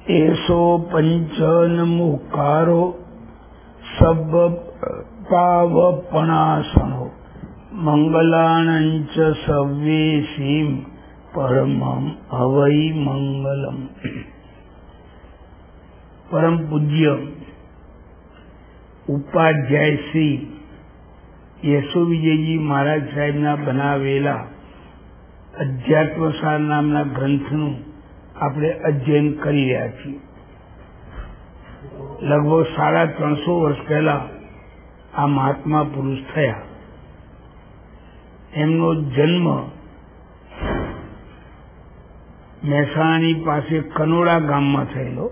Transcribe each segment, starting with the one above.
एसो पंचनमुकारो सब पावपणासनो मंगलानंच सव्येसीम परमं हवै मंगलम। परम पूज्य उपाध्याय श्री યશો વિજયજી મહારાજ સાહેબના બનાવેલા અધ્યાત્મસાર નામના ગ્રંથનું આપણે અધ્યયન કરી રહ્યા છીએ। લગભગ 350 વર્ષ પહેલા આ મહાત્મા પુરુષ થયા। એમનો જન્મ મહેસાણાની પાસે કનોડા ગામમાં થયેલો।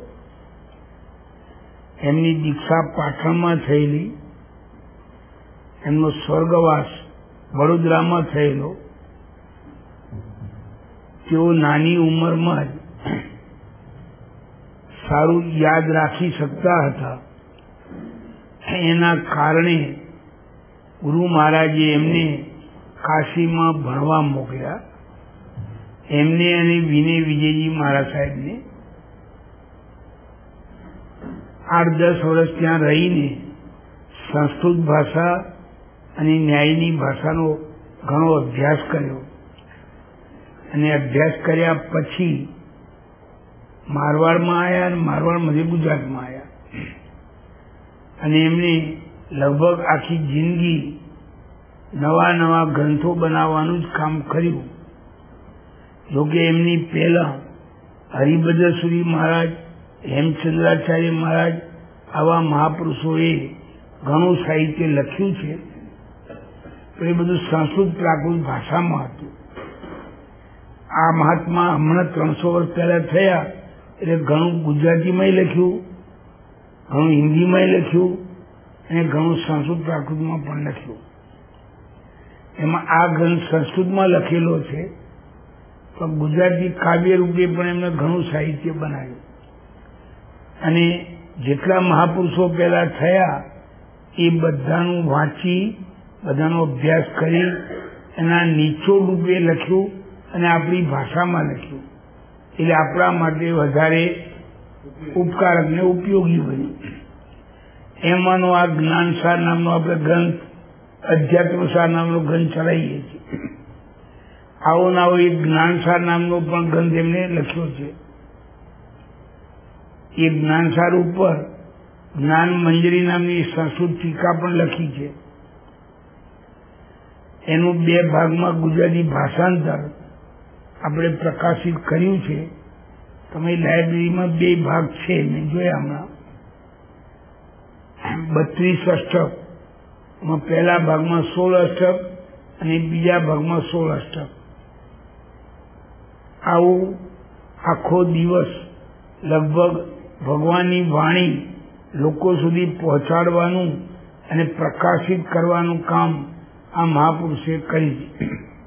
એમની દીક્ષા પાટણમાં થયેલી। એમનો સ્વર્ગવાસ વડોદરામાં થયેલો। તેઓ નાની ઉંમરમાં જ સારું યાદ રાખી શકતા હતા। એના કારણે ગુરુ મહારાજે એમને કાશીમાં ભણવા મોકલ્યા। એમને અને વિનય વિજયજી મહારાજ સાહેબને 8-10 વર્ષ ત્યાં રહીને સંસ્કૃત ભાષા અને ન્યાયની ભાષાનો ઘણો અભ્યાસ કર્યો। અને અભ્યાસ કર્યા પછી મારવાડમાં આવ્યા અને મારવાડમાંથી ગુજરાતમાં આવ્યા। અને એમણે લગભગ આખી જિંદગી નવા નવા ગ્રંથો બનાવવાનું જ કામ કર્યું। જોકે એમની પહેલા હરિભદ્ર સુરી મહારાજ, હેમચંદ્રાચાર્ય મહારાજ આવા મહાપુરુષોએ ઘણું સાહિત્ય લખ્યું છે, તો એ બધું સંસ્કૃત પ્રાકૃત ભાષામાં હતું। આ મહાત્મા હમણાં 300 વર્ષ પહેલા થયા એટલે ઘણું ગુજરાતીમાં લખ્યું, ઘણું હિન્દીમાં લખ્યું અને ઘણું સંસ્કૃત પ્રાકૃતમાં પણ લખ્યું। એમાં આ ગ્રંથ સંસ્કૃતમાં લખેલો છે, તો ગુજરાતી કાવ્ય રૂપે પણ એમને ઘણું સાહિત્ય બનાવ્યું। અને જેટલા મહાપુરુષો પહેલા થયા એ બધાનું વાંચી, બધાનો અભ્યાસ કરી એના નિચોડ રૂપે લખ્યું અને આપણી ભાષામાં લખ્યું, એટલે આપણા માટે વધારે ઉપકારક ને ઉપયોગી બન્યું। એમાંનો આ જ્ઞાનસાર નામનો આપણે ગ્રંથ, અધ્યાત્મસાર નામનો ગ્રંથ ચલાવીએ છીએ। આવો ને આવો એક જ્ઞાનસાર નામનો પણ ગ્રંથ એમને લખ્યો છે। એ જ્ઞાનસાર ઉપર જ્ઞાન મંજરી નામની સંસ્કૃત ટીકા પણ લખી છે। એનું 2 ભાગમાં ગુજરાતી ભાષાંતર આપણે પ્રકાશિત કર્યું છે। તમે લાઇબ્રેરીમાં 2 ભાગ છે, મેં જોયા હમણાં। 32 અષ્ટક, પહેલા ભાગમાં 16 અષ્ટક અને બીજા ભાગમાં 16 અષ્ટક। આવું આખો દિવસ લગભગ ભગવાનની વાણી લોકો સુધી પહોંચાડવાનું અને પ્રકાશિત કરવાનું કામ આ મહાપુરુષે કરી છે।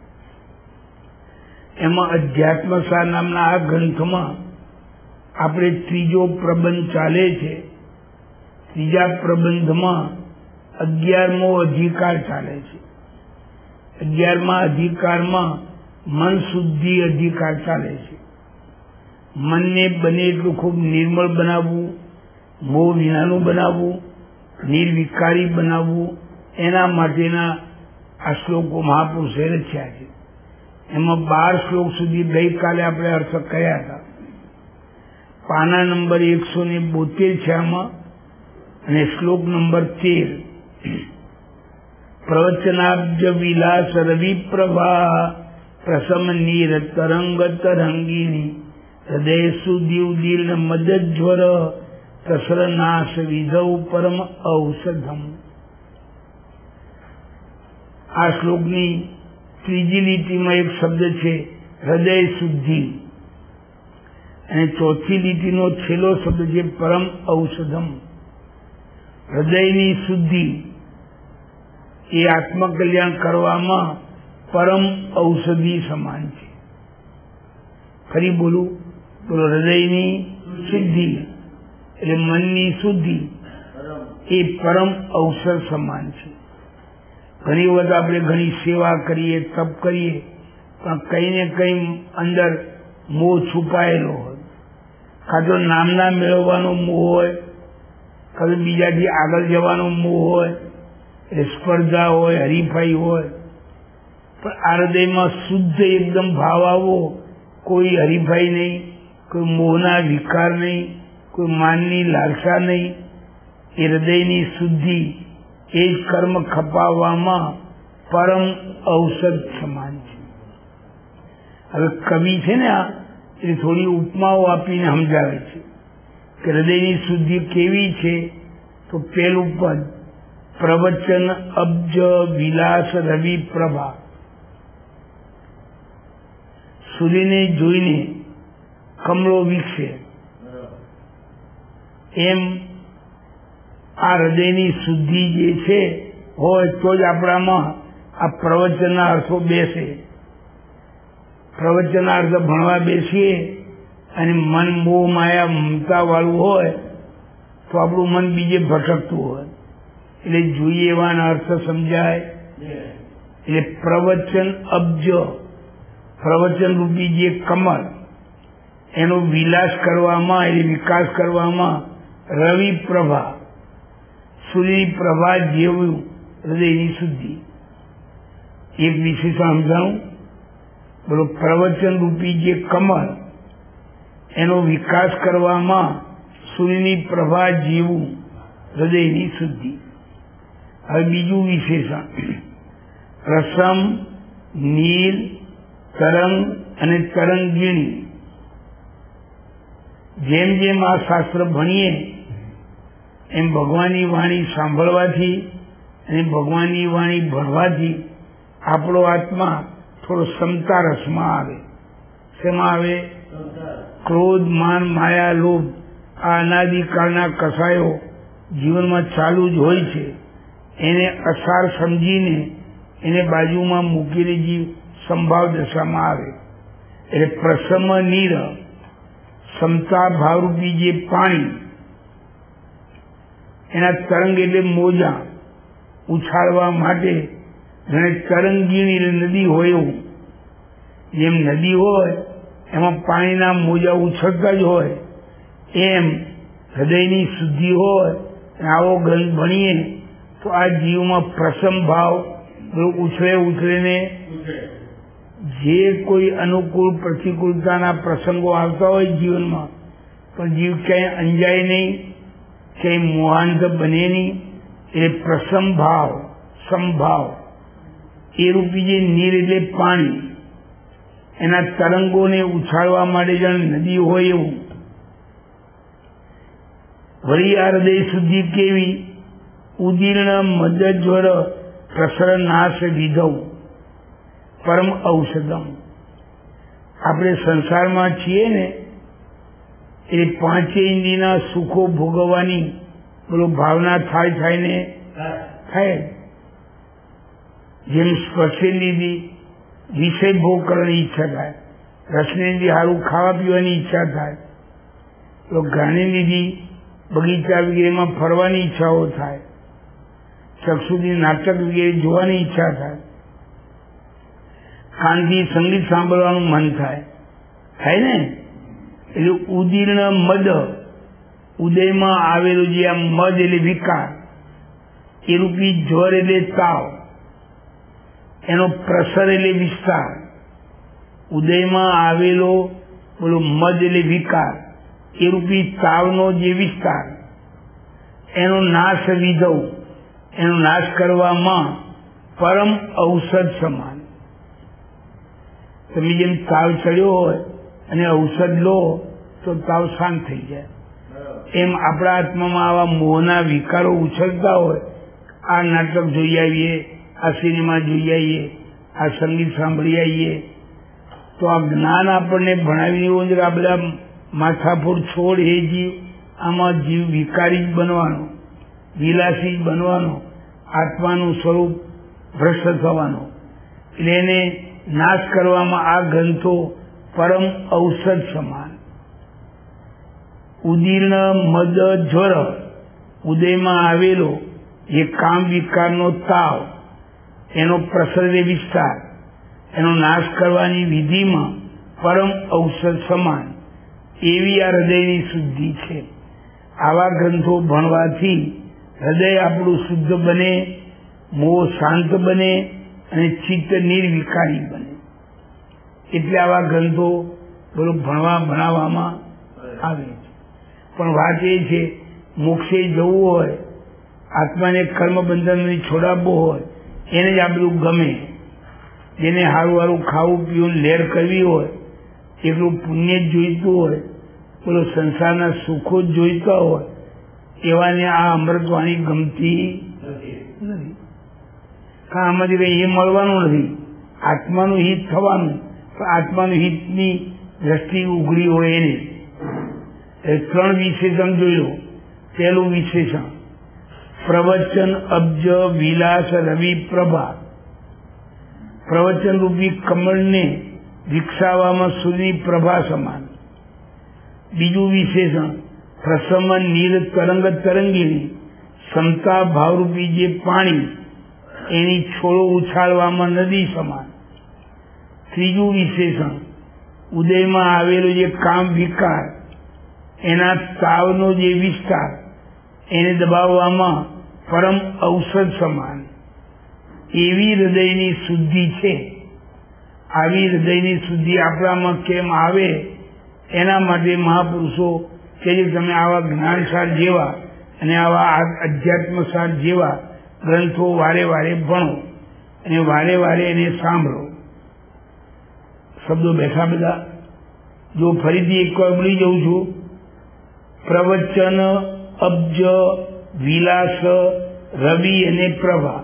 એમાં અધ્યાત્મસાર નામના આ ગ્રંથમાં આપણે 3જો પ્રબંધ ચાલે છે। 3જા પ્રબંધમાં 11મો અધિકાર ચાલે છે। 11મા અધિકારમાં મન શુદ્ધિ અધિકાર ચાલે છે। મનને બને એટલું ખૂબ નિર્મળ બનાવવું, મોહ વિનાનું બનાવવું, નિર્વિકારી બનાવવું, એના માટેના આ શ્લોકો મહાપુરુષે રચ્યા છે। એમાં 12 શ્લોક સુધી ગઈકાલે આપણે અર્થ કર્યા હતા। પાના નંબર 172 છે આમાં, અને શ્લોક નંબર 13। પ્રવચનાબ્જ વિલાસ રવિ પ્રભા પ્રસમ નીર તરંગ તરંગીની હૃદય સુદીવ દીર્ણ મદજ્વર કસર નાશ વિધૌ પરમ ઔષધમ। આ શ્લોકની 3જી લીટીમાં એક શબ્દ છે હૃદય શુદ્ધિ, અને 4થી લીટીનો છેલ્લો શબ્દ છે પરમ ઔષધમ। હૃદયની શુદ્ધિ એ આત્મકલ્યાણ કરવામાં પરમ ઔષધિ સમાન છે। ફરી બોલું, બોલો, હૃદયની શુદ્ધિ એટલે મનની શુદ્ધિ એ પરમ ઔષધ સમાન છે। ઘણી વખત આપણે ઘણી સેવા કરીએ, તપ કરીએ, પણ કંઈ ને કંઈ અંદર મોહ છુપાયેલો હોય, કાં તો નામના મેળવવાનો મોહ હોય, કાં તો બીજાથી આગળ જવાનો મોહ હોય, એટલે સ્પર્ધા હોય, હરીફાઈ હોય. પણ આ હૃદયમાં શુદ્ધ એકદમ ભાવ આવો, કોઈ હરીફાઈ નહીં, કોઈ મોહના વિકાર નહીં, કોઈ માનની લાલસા નહીં. એ હૃદયની શુદ્ધિ એ જ કર્મ ખપાવવામાં પરમ ઔષધ સમાન છે. હવે કવિ છે ને આ એ થોડી ઉપમાઓ આપીને સમજાવે છે કે હૃદયની શુદ્ધિ કેવી છે. તો પેલું પદ, પ્રવચન અબ્જ વિલાસ રવિ પ્રભા. સૂર્યને જોઈને કમળો વિકસે એમ આ હૃદયની શુદ્ધિ જે છે હોય તો જ આપણામાં આ પ્રવચનના અર્થો બેસે. પ્રવચનના અર્થ ભણવા બેસીએ અને મન મોહ માયા મમતા વાળું હોય તો આપણું મન બીજે ભટકતું હોય, એટલે જોઈએ એવાના અર્થ સમજાય. એટલે પ્રવચન અબ્જ, પ્રવચન રૂપી જે કમળ, એનો વિલાસ કરવામાં એટલે વિકાસ કરવામાં રવિ પ્રભા, સૂર્યની પ્રભા જેવું હૃદયની શુદ્ધિ. એક વિશેષણ સમજાવું. બોલો, પ્રવચન રૂપી જે કમળ, એનો વિકાસ કરવામાં સૂર્યની પ્રભા જેવું હૃદયની શુદ્ધિ. હવે બીજું વિશેષણ, રસમ, નીલ, તરંગ અને તરંગીણી. જેમ જેમ આ શાસ્ત્ર ભણીએ એમ ભગવાનની વાણી સાંભળવાથી અને ભગવાનની વાણી ભણવાથી આપણો આત્મા થોડો સમતા રસમાં આવે. શેમાં આવે? ક્રોધ, માન, માયા, લોભ, આ અનાદિકાળના કસાયો જીવનમાં ચાલુ જ હોય છે. એને અસાર સમજીને એને બાજુમાં મૂકીને જીવ સંભાવ દશામાં આવે. એટલે પ્રસમ નીર, સમતા ભાવરૂપી જે પાણી, એના તરંગ એટલે મોજા ઉછાળવા માટે જાણે તરંગીણી નદી હોય એવું. જેમ નદી હોય એમાં પાણીના મોજા ઉછળતા જ હોય, એમ હૃદયની શુદ્ધિ હોય. આવો ગ્રંથ ભણીએ તો આ જીવમાં પ્રસમ ભાવ ઉછળીને જે કોઈ અનુકૂળ પ્રતિકૂળતાના પ્રસંગો આવતા હોય જીવનમાં, પણ જીવ ક્યાંય અંજાય નહીં, ક્યાંય મોહાંત બને નહીં. એ પ્રસમ ભાવ, સમભાવ એ રૂપી જે નીર એટલે પાણી, એના તરંગોને ઉછાળવા માટે જાણે નદી હોય એવું. વળી આ હૃદય શુદ્ધિ કેવી? ઉદીર્ણ મદજ્વર પ્રસર નાશ વિધવ પરમ ઔષધમ. આપણે સંસારમાં છીએ ને એ પાંચે ઇન્દ્રિયના સુખો ભોગવવાની બોલો ભાવના થાય ને થાય. જેમ સ્પર્શે લીધી વિષય ભોગ કરવાની ઈચ્છા થાય, રસને લીધી સારું ખાવા પીવાની ઈચ્છા થાય, તો ઘાણી લીધી બગીચા વગેરેમાં ફરવાની ઈચ્છાઓ થાય, ચક્ષુથી નાટક વગેરે જોવાની ઈચ્છા થાય, કાનથી સંગીત સાંભળવાનું મન થાય ને. એટલે ઉદીર્ણ મદ, ઉદયમાં આવેલું જે આ મદ એટલે વિકાર, એ રૂપી જ્વર એટલે તાવ, એનો પ્રસર એટલે વિસ્તાર. ઉદયમાં આવેલો બોલો મદ એટલે વિકાર, એ રૂપી તાવનો જે વિસ્તાર, એનો નાશ વિધવ, એનો નાશ કરવામાં પરમ ઔષધ સમાન. તમે જેમ તાવ ચડ્યો હોય અને ઔષધ લો તો તાવ શાંત થઈ જાય, એમ આપણા આત્મામાં આવા મોહના વિકારો ઉછળતા હોય. આ નાટક જોઈ આવીએ, આ સિનેમા જોઈ આવીએ, આ સંગીત સાંભળી આવીએ, તો આ જ્ઞાન આપણને ભણાવી એવું છે કે આ બધા માથાફોડ છોડ એ જીવ, આમાં જીવ વિકારી જ બનવાનો, વિલાસી જ બનવાનો, આત્માનું સ્વરૂપ ભ્રષ્ટ થવાનો. એટલે એને નાશ કરવામાં આ ગ્રંથો પરમ ઔષધ સમાન. ઉદીર્ણ મદ જ્વર, ઉદયમાં આવેલો જે કામ વિકારનો તાવ, એનો પ્રસર વિસ્તાર, એનો નાશ કરવાની વિધિમાં પરમ ઔષધ સમાન. એવી આ હૃદયની શુદ્ધિ છે. આવા ગ્રંથો ભણવાથી હૃદય આપણું શુદ્ધ બને, મોહ શાંત બને અને ચિત્ત નિર્વિકારી બને. એટલે આવા ગ્રંથો ભણવા ભણાવવામાં આવે છે. પણ વાત એ છે, મોક્ષે જવું હોય, આત્માને કર્મ બંધનથી છોડાવવો હોય, એને જ આ બધું ગમે. જેને સારું સારું ખાવું પીવું લહેર કરવી હોય, એટલું પુણ્ય જ જોઈતું હોય, બોલો સંસારના સુખો જ જોઈતા હોય, એવાને આ અમૃતવાણી ગમતી નથી. કારણ આમાંથી કઈ એ મળવાનું નથી. આત્માનું હિત થવાનું, પણ આત્માનું હિતની દ્રષ્ટિ ઉઘડી હોય એને. 3 વિશેષણ જોઈ લો. પહેલું વિશેષણ પ્રવચન અબ્જ વિલાસ રવિ પ્રભા. પ્રવચન રૂપી કમળને વિકસાવવામાં સૂર્યની પ્રભા સમાન. બીજું વિશેષણ પ્રસમ નીર તરંગ તરંગીની સમતા ભાવરૂપી જે પાણી એની છોડો ઉછાળવામાં નદી સમાન. ત્રીજું વિશેષણ ઉદયમાં આવેલો જે કામ વિકાર, એના તાવનો જે વિસ્તાર, એને દબાવવામાં પરમ ઔષધ સમાન. એવી હૃદયની શુદ્ધિ છે. આવી હૃદયની શુદ્ધિ આપણામાં કેમ આવે, એના માટે મહાપુરુષો કે જે તમે આવા જ્ઞાનસાર જેવા અને આવા અધ્યાત્મસાર જેવા ગ્રંથો વારે વારે ભણો અને વારે વારે એને સાંભળો. શબ્દો બેઠા બધા જો ફરીથી એક વાર બોલી જઉં છું. પ્રવચન અબ્જ વિલાસ રવિ અને પ્રભા.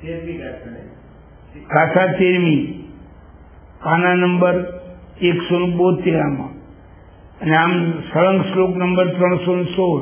ગાથા 13મી, પાના નંબર 172 અને આમ સળંગ શ્લોક નંબર 316.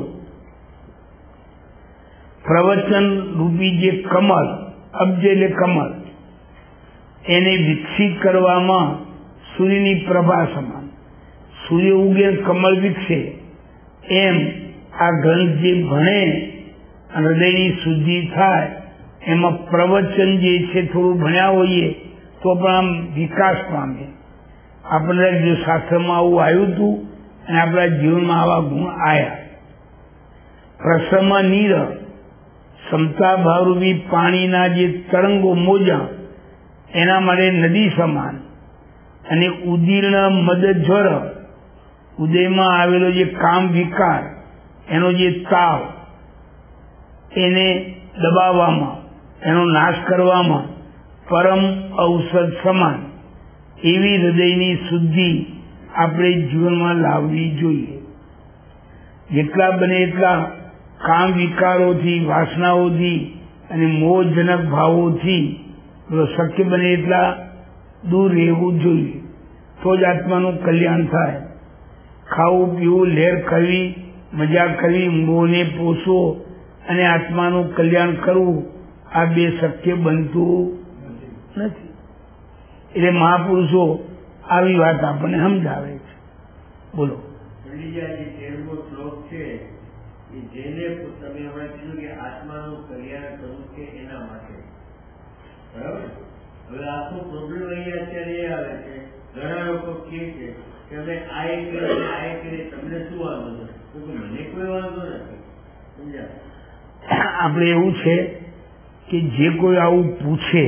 પ્રવચન રૂપી જે કમળ, અબ્જ એટલે કમળ, એને વિકસિત કરવામાં સૂર્યની પ્રભા સમાન. સૂર્ય ઉગે કમળ વિકસે, એમ આ ગ્રંથ જે ભણે અને હૃદયની શુદ્ધિ થાય, એમાં પ્રવચન જે છે થોડું ભણ્યા હોઈએ તો પણ આમ વિકાસ પામે. આપણે જો શાસ્ત્રમાં આવું આવ્યું હતું અને આપણા જીવનમાં આવા ગુણ આવ્યા. પ્રસમ નીર સમતા ભાવરૂપી પાણીના જે તરંગો મોજા, એના માટે નદી સમાન. અને ઉદીર્ણ મદ જ્વર, ઉદયમાં આવેલો જે કામ વિકાર, એનો જે તાવ, એને દબાવવામાં, એનો નાશ કરવામાં પરમ ઔષધ સમાન. એવી હૃદયની શુદ્ધિ આપણે જીવનમાં લાવવી જોઈએ. જેટલા બને એટલા કામ વિકારોથી, વાસનાઓથી અને મોહજનક ભાવોથી શક્ય બને એટલા દૂર રહેવું જોઈએ. તો જ આત્માનું કલ્યાણ થાય. ખાવું પીવું, લહેર કરવી, મજા કરવી, મોહને પોષવો અને આત્માનું કલ્યાણ કરવું, આ બે શક્ય બનતું નથી. એટલે મહાપુરુષો આવી વાત આપણને સમજાવે છે. બોલો. જેને તમે હમણાં કીધું કે આત્માનું કલ્યાણ કરવું છે એના માટે, બરાબર. હવે આખો પ્રોબ્લેમ અહીંયા અત્યારે એ આવે છે, ઘણા લોકો કહે છે કે અમે આ કરીએ તમને શું વાંધો નથી? મને કોઈ વાંધો નથી. સમજ્યા? આપણે એવું છે કે જે કોઈ આવું પૂછે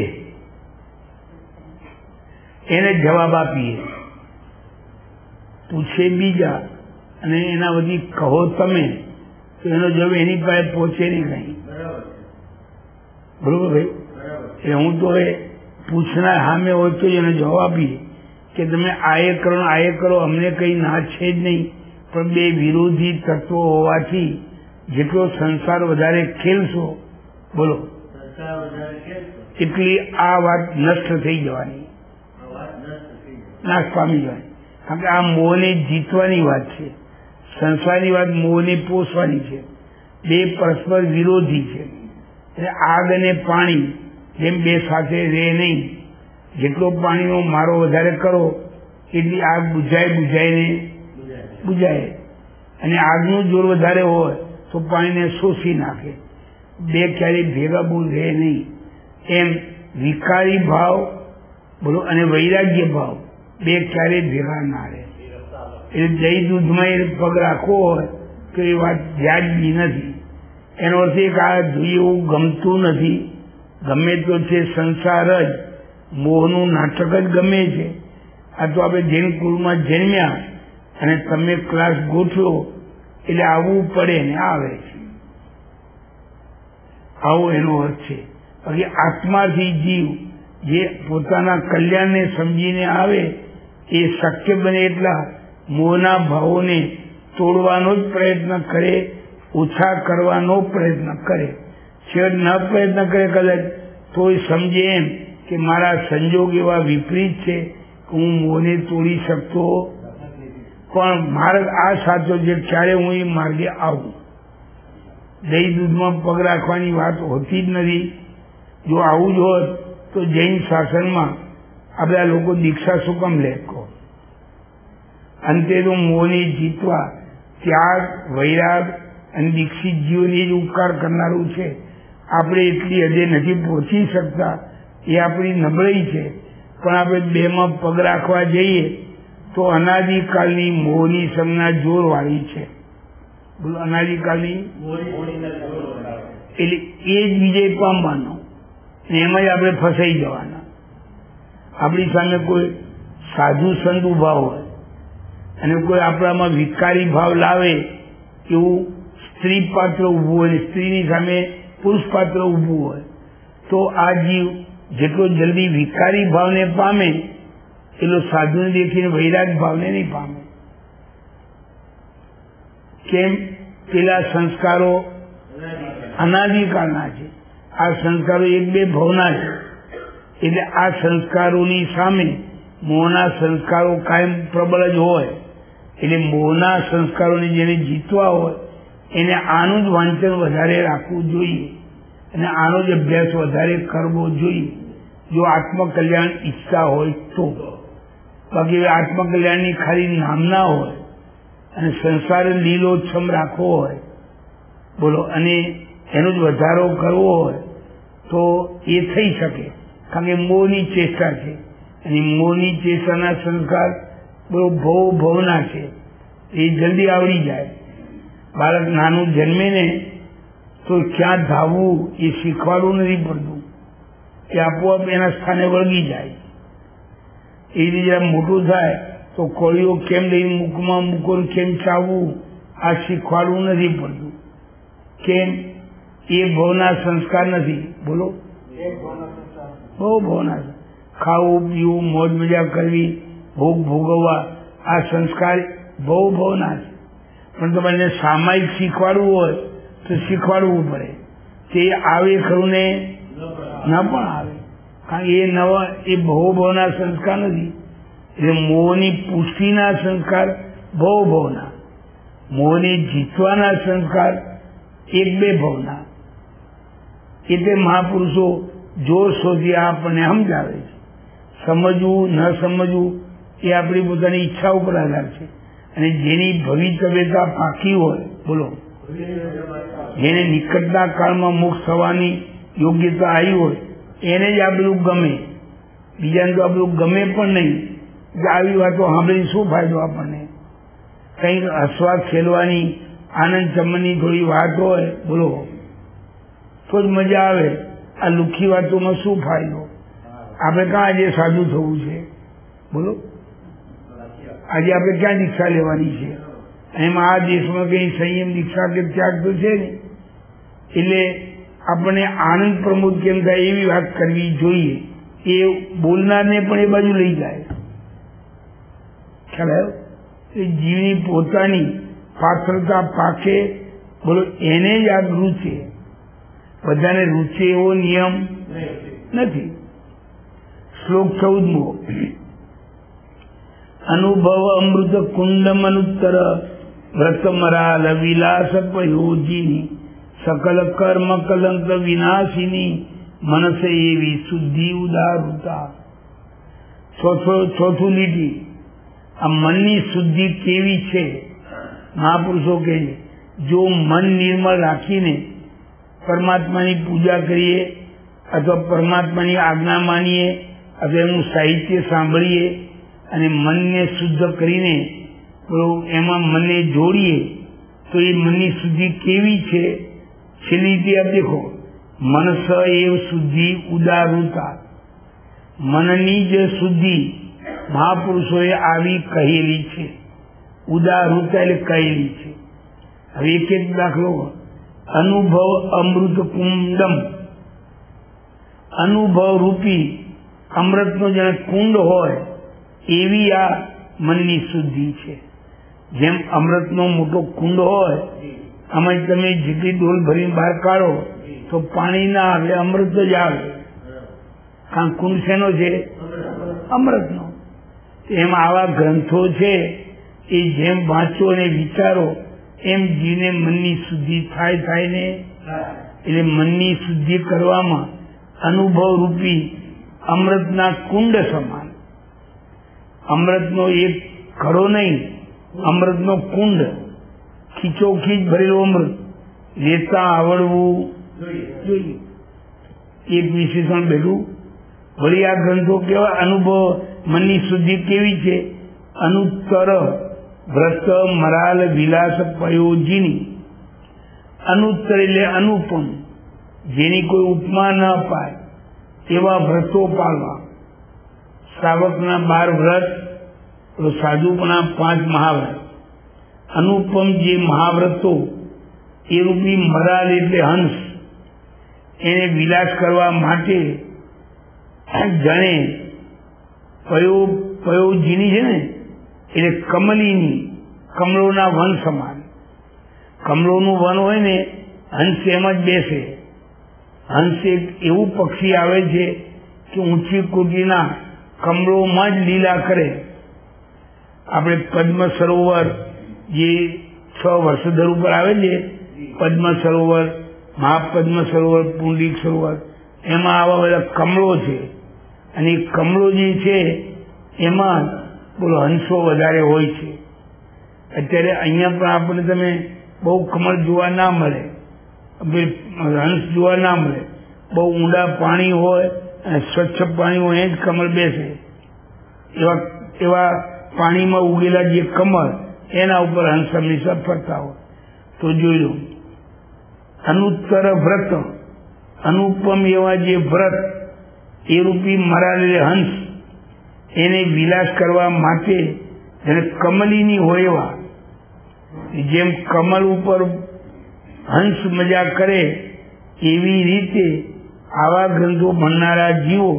એને જવાબ આપીએ. પૂછે બીજા અને એના બધી કહો તમે, તો એનો જવાબ એની પાસે પહોંચે નહીં કઈ. બરોબર ભાઈ? એટલે હું તો એ પૂછનાર સામે હોય તો એનો જવાબ આપીએ કે તમે આ કરો, અમને કઈ ના છે જ નહીં. પણ બે વિરોધી તત્વો હોવાથી જેટલો સંસાર વધારે ખેલશો, બોલો, એટલી આ વાત નષ્ટ થઈ જવાની, નાશ પામી જવાની. કારણ કે આ મોહને જીતવાની વાત છે. સંસારની વાત મોહને પોષવાની છે. બે પરસ્પર વિરોધી છે. એટલે આગ અને પાણી જેમ બે સાથે રહે નહીં. જેટલો પાણીનો મારો વધારે કરો એટલી આગ બુઝાય. અને આગનું જોર વધારે હોય તો પાણીને શોષી નાખે. બે ક્યારેય ભેગા બહુ રહે નહીં. એમ વિકારી ભાવ બોલો અને વૈરાગ્ય ભાવ બે ક્યારેય ભેગા ના રહે. એટલે દહીં દૂધમાં એ પગ રાખવો હોય તો એ વાત વ્યાજબી નથી. એનો અર્થ એક આ જોઈએ એવું ગમતું નથી. ગમે તો છે સંસાર જ, મોહનું નાટક જ ગમે છે. આ તો આપણે જૈન કુળમાં જન્મ્યા અને તમે ક્લાસ ગોઠવો એટલે આવવું પડે ને આવે છે, આવો એનો અર્થ છે. બાકી આત્માથી જીવ જે પોતાના કલ્યાણને સમજીને આવે એ શક્ય બને એટલા મોહના ભાવોને તોડવાનો જ પ્રયત્ન કરે, ઓછા કરવાનો પ્રયત્ન કરે. છેવટ ન પ્રયત્ન કરે કદાચ તોય સમજે એમ કે મારા સંજોગ એવા વિપરીત છે કે હું મોહને તોડી શકતો પણ માર્ગ આ સાચો છે, ક્યારે હું એ માર્ગે આવું. દહીં દૂધમાં પગ રાખવાની વાત હોતી જ નથી. જો આવું જ હોત તો જૈન શાસનમાં આ બધા લોકો દીક્ષા શું કામ લે કહો? અંતે તો મોહને જીતવા ત્યાગ, વૈરાગ અને દીક્ષિત જીવોને જ ઉપકાર કરનારું છે. આપણે એટલી હદે નથી પહોંચી શકતા, એ આપણી નબળાઈ છે. પણ આપણે બેમાં પગ રાખવા જઈએ તો અનાદિકાળની મોહની સંજ્ઞા જોરવાળી છે. બોલો, અનાદિકાળની એટલે એ જ વિજય પામવાનો ને એમાં જ આપણે ફસાઈ જવાના. આપણી સામે કોઈ સાધુ સંત ઉભા હોય અને કોઈ આપણામાં વિકારી ભાવ લાવે એવું સ્ત્રી પાત્ર ઉભું હોય, સ્ત્રીની સામે પુરુષ પાત્ર ઉભું હોય તો આ જીવ જેટલો જલ્દી વિકારી ભાવને પામે એટલો સાધુને દેખીને વૈરાગ ભાવને નહીં પામે. કેમ? પેલા સંસ્કારો અનાદિકાળના છે, આ સંસ્કારો એક બે ભાવના છે. એટલે આ સંસ્કારોની સામે મોહના સંસ્કારો કાયમ પ્રબળ જ હોય. એટલે મોહના સંસ્કારોને જેને જીતવા હોય એને આનું જ વાંચન વધારે રાખવું જોઈએ અને આનો જ અભ્યાસ વધારે કરવો જોઈએ જો આત્મકલ્યાણ ઈચ્છા હોય તો. બાકી આત્મકલ્યાણની ખાલી નામના હોય અને સંસાર લીલોછમ રાખવો હોય, બોલો, અને એનો જ વધારો કરવો હોય તો એ થઈ શકે. કારણ કે મોહની ચેષ્ટા છે અને મોહની ચેષ્ટાના સંસ્કાર બોલો ભવના છે, એ જલ્દી આવડી જાય. બાળક નાનું જન્મે ને તો ક્યાં ધાવવું એ શીખવાડવું નથી પડતું, એ આપોઆપ એના સ્થાને વળગી જાય. એ રીતે મોટું થાય તો કોળીઓ કેમ લઈને મુખમાં મૂકો, કેમ ચાવવું આ શીખવાડવું નથી પડતું. કેમ? એ ભવના સંસ્કાર નથી. બોલો, બહુ ભવના. ખાવું પીવું, મોજ મજા કરવી, ભોગ ભોગવવા, આ સંસ્કાર બહુ ભવના છે. પણ તમારે સામાયિક શીખવાડવું હોય તો શીખવાડવું પડે કે આવે ખરું ને ન પણ આવે. કારણ કે એ નવા એ ભવના સંસ્કાર નથી. એટલે મોહની પુષ્ટિના સંસ્કાર ભવના, મોહને જીતવાના સંસ્કાર એક બે ભવના. એટલે મહાપુરુષો જોર શોધી આપણને સમજાવે છે. સમજવું ન સમજવું એ આપણી પોતાની ઈચ્છા ઉપર આધાર છે. અને જેની ભવિતવ્યતા પાકી હોય, બોલો, જેને નિકટના કાળમાં મોક્ષ થવાની યોગ્યતા આવી હોય એને જ આ બધું ગમે. બીજાને તો આ બધું ગમે પણ નહીં. આવી વાતો સાંભળી શું ફાયદો આપણને? કંઈક હસવા ખેલવાની આનંદ ચમનની થોડી વાત હોય, બોલો, તો જ મજા આવે. આ લુખી વાતોમાં શું ફાયદો? આપણે ક્યાં આજે સાધુ થવું છે? બોલો, આજે આપણે ક્યાં દીક્ષા લેવાની છે? એમાં આ દેશમાં કઈ સંયમ દીક્ષા કે ત્યાગ તો છે ને. એટલે આપણને આનંદ પ્રમોદ કેમ થાય એવી વાત કરવી જોઈએ. એ બોલનારને પણ એ બાજુ લઈ જાય. ખ્યાલ આવ્યો? એ જીવની પોતાની પાત્રતા પાકે, બોલો, એને જ આ રૂચે. બધાને રૂચે એવો નિયમ નથી. શ્લોક 14મો. અનુભવ અમૃત કુંડ મનુત્તર વ્રતમરાલ વિલાસ પયોજીની સકલ કર્મ કલંક વિનાશિની મનસે એવી શુદ્ધિ ઉદારતા. ચોથું લીટી. આ મનની શુદ્ધિ કેવી છે? મહાપુરુષો કહે છે જો મન નિર્મળ રાખીને પરમાત્માની પૂજા કરીએ અથવા પરમાત્માની આજ્ઞા માનીએ અથવા એનું સાહિત્ય સાંભળીએ અને મનને શુદ્ધ કરીને એમાં મનને જોડીએ તો એ મનની શુદ્ધિ કેવી છે? છેલ્લી રીતે આપ દેખો, મનસ એવ શુદ્ધિ ઉદારુતા. મનની જ શુદ્ધિ મહાપુરુષોએ આવી કહેલી છે. ઉદારુતા એટલે કહેલી છે. હવે એક એક દાખલો, અનુભવ અમૃત કુંડમ. અનુભવ રૂપી અમૃતનો જાણે કુંડ હોય એવી આ મનની શુદ્ધિ છે. જેમ અમૃતનો મોટો કુંડ હોય, આમાં તમે જેટલી ડોલ ભરીને બહાર કાઢો તો પાણી ના આવે, અમૃત જ આવે. કારણ કુંડ શેનો છે? અમૃતનો. એમ આવા ગ્રંથો છે એ જેમ વાંચો અને વિચારો એમ જીવને મનની શુદ્ધિ થાય ને. એટલે મનની શુદ્ધિ કરવામાં અનુભવ રૂપી અમૃતના કુંડ સમાન. અમૃતનો એક ઘડો નહીં, અમૃતનો કુંડ, ખીચોખીચ ભરેલું અમૃત લેતા આવડવું જોઈએ. એક વિશેષણ બેઠું. વળી આ ગ્રંથો કેવા અનુભવ મનની શુદ્ધિ કેવી છે? અનુત્તર વ્રત મરાલ વિલાસ પયોજીની. અનુત્તર એટલે અનુપમ, જેની કોઈ ઉપમા ન અપાય એવા વ્રતો પાળવા. શ્રાવકના 12 વ્રત, સાધુપના 5 મહાવ્રત. અનુપમ જે મહાવ્રતો એ રૂપી મરાલ એટલે હંસ, એને વિલાસ કરવા માટે જાણે પયોજીની છે ને, એટલે કમલીની, કમળોના વન સમાન. કમળોનું વન હોય ને, હંસ એમ જ બેસે. હંસ એક એવું પક્ષી આવે છે કે ઊંચી કોટીના કમળોમાં જ લીલા કરે. આપણે પદ્મ સરોવર જે 6 વર્ષધર ઉપર આવે છે, પદ્મ સરોવર, મહાપદ્મ સરોવર, પુંડરીક સરોવર, એમાં આવા બધા કમળો છે. અને એ કમળો જે છે એમાં બોલો હંસો વધારે હોય છે. અત્યારે અહીંયા પણ આપણે તમે બહુ કમળ જોવા ના મળે, હંસ જોવા ના મળે. બહુ ઊંડા પાણી હોય અને સ્વચ્છ પાણી હોય એ જ કમળ બેસે. એવા પાણીમાં ઉગેલા જે કમળ એના ઉપર હંસ હંમેશા ફરતા હોય. તો જોઈ લો, અનુત્તર વ્રત, અનુપમ એવા જે વ્રત એ રૂપી મરાલેલે હંસ, એને વિલાસ કરવા માટે જેને કમલીની હોય એવા, જેમ કમલ ઉપર હંસ મજા કરે એવી રીતે આવા ગ્રંથો ભણનારા જીવો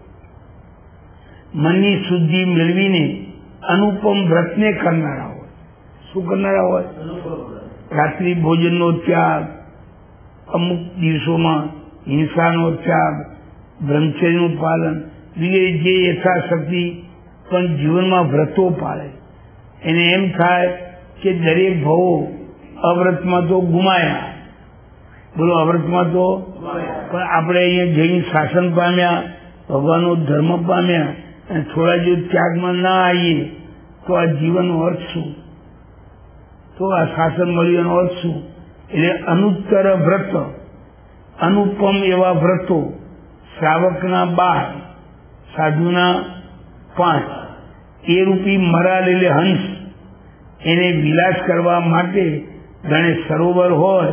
મનની શુદ્ધિ મેળવીને અનુપમ વ્રતને કરનારા હોય. શું કરનારા હોય? રાત્રિ ભોજનનો ત્યાગ, અમુક દિવસોમાં હિંસાનો ત્યાગ, બ્રહ્મચર્યનું પાલન વગેરે જે યથાશક્તિ પણ જીવનમાં વ્રતો પાળે. એને એમ થાય કે દરેક ભવો અવ્રતમાં તો ગુમાયા. બોલો, અવ્રતમાં તો પણ આપણે અહીંયા જૈન શાસન પામ્યા, ભગવાનનો ધર્મ પામ્યા, અને થોડા જો ત્યાગમાં ના આવીએ તો આ જીવનનો અર્થ શું? તો આ શાસન મળ્યું એનો અર્થ શું? એટલે અનુત્તર વ્રત, અનુપમ એવા વ્રતો, શ્રાવકના 12, સાધુના 5, એ રૂપી મરાલ એટલે હંસ, એને વિલાસ કરવા માટે જાણે સરોવર હોય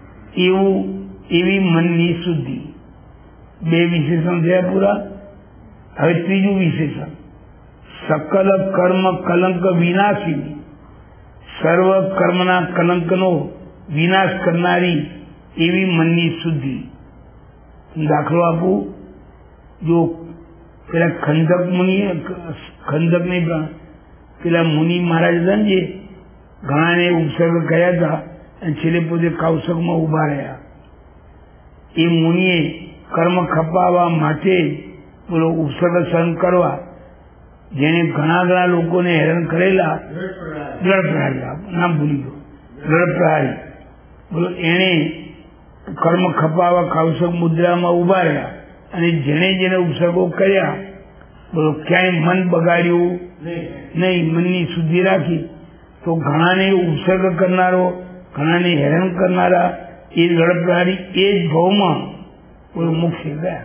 એવી મનની શુદ્ધિ. 2 વિશેષણ થયા પૂરા. હવે ત્રીજું વિશેષણ, સકલ કર્મ કલંક વિનાશી. સર્વ કર્મના કલંકનો વિનાશ કરનારી એવી મનની શુદ્ધિ. દાખલો આપું. જો પેલા ખંડક નહીં પણ પેલા મુનિ મહારાજ હતા ને, જે ઘણાને ઉપસર્ગ કર્યા હતા અને છેલ્લે પોતે કૌશકમાં ઉભા રહ્યા. એ મુનિએ કર્મ ખપાવવા માટે બોલો ઉપસર્ગ સહન કરવા, જેને ઘણા લોકોને હેરાન કરેલા, જળપ્રહારી, નામ ભૂલી ગયો, જળપ્રહારી, બોલો એને કર્મ ખપાવવા કૌશક મુદ્રામાં ઉભા રહ્યા. અને જેને ઉપસર્ગો કર્યા, બોલો ક્યાંય મન બગાડ્યું નહીં, મનની શુદ્ધિ રાખી, તો ઘણાને ઉપસર્ગ કરનારો, ઘણાને હેરાન કરનારા એ જળપ્રહારી એ જ ભાવમાં બોલો મોક્ષે ગયા.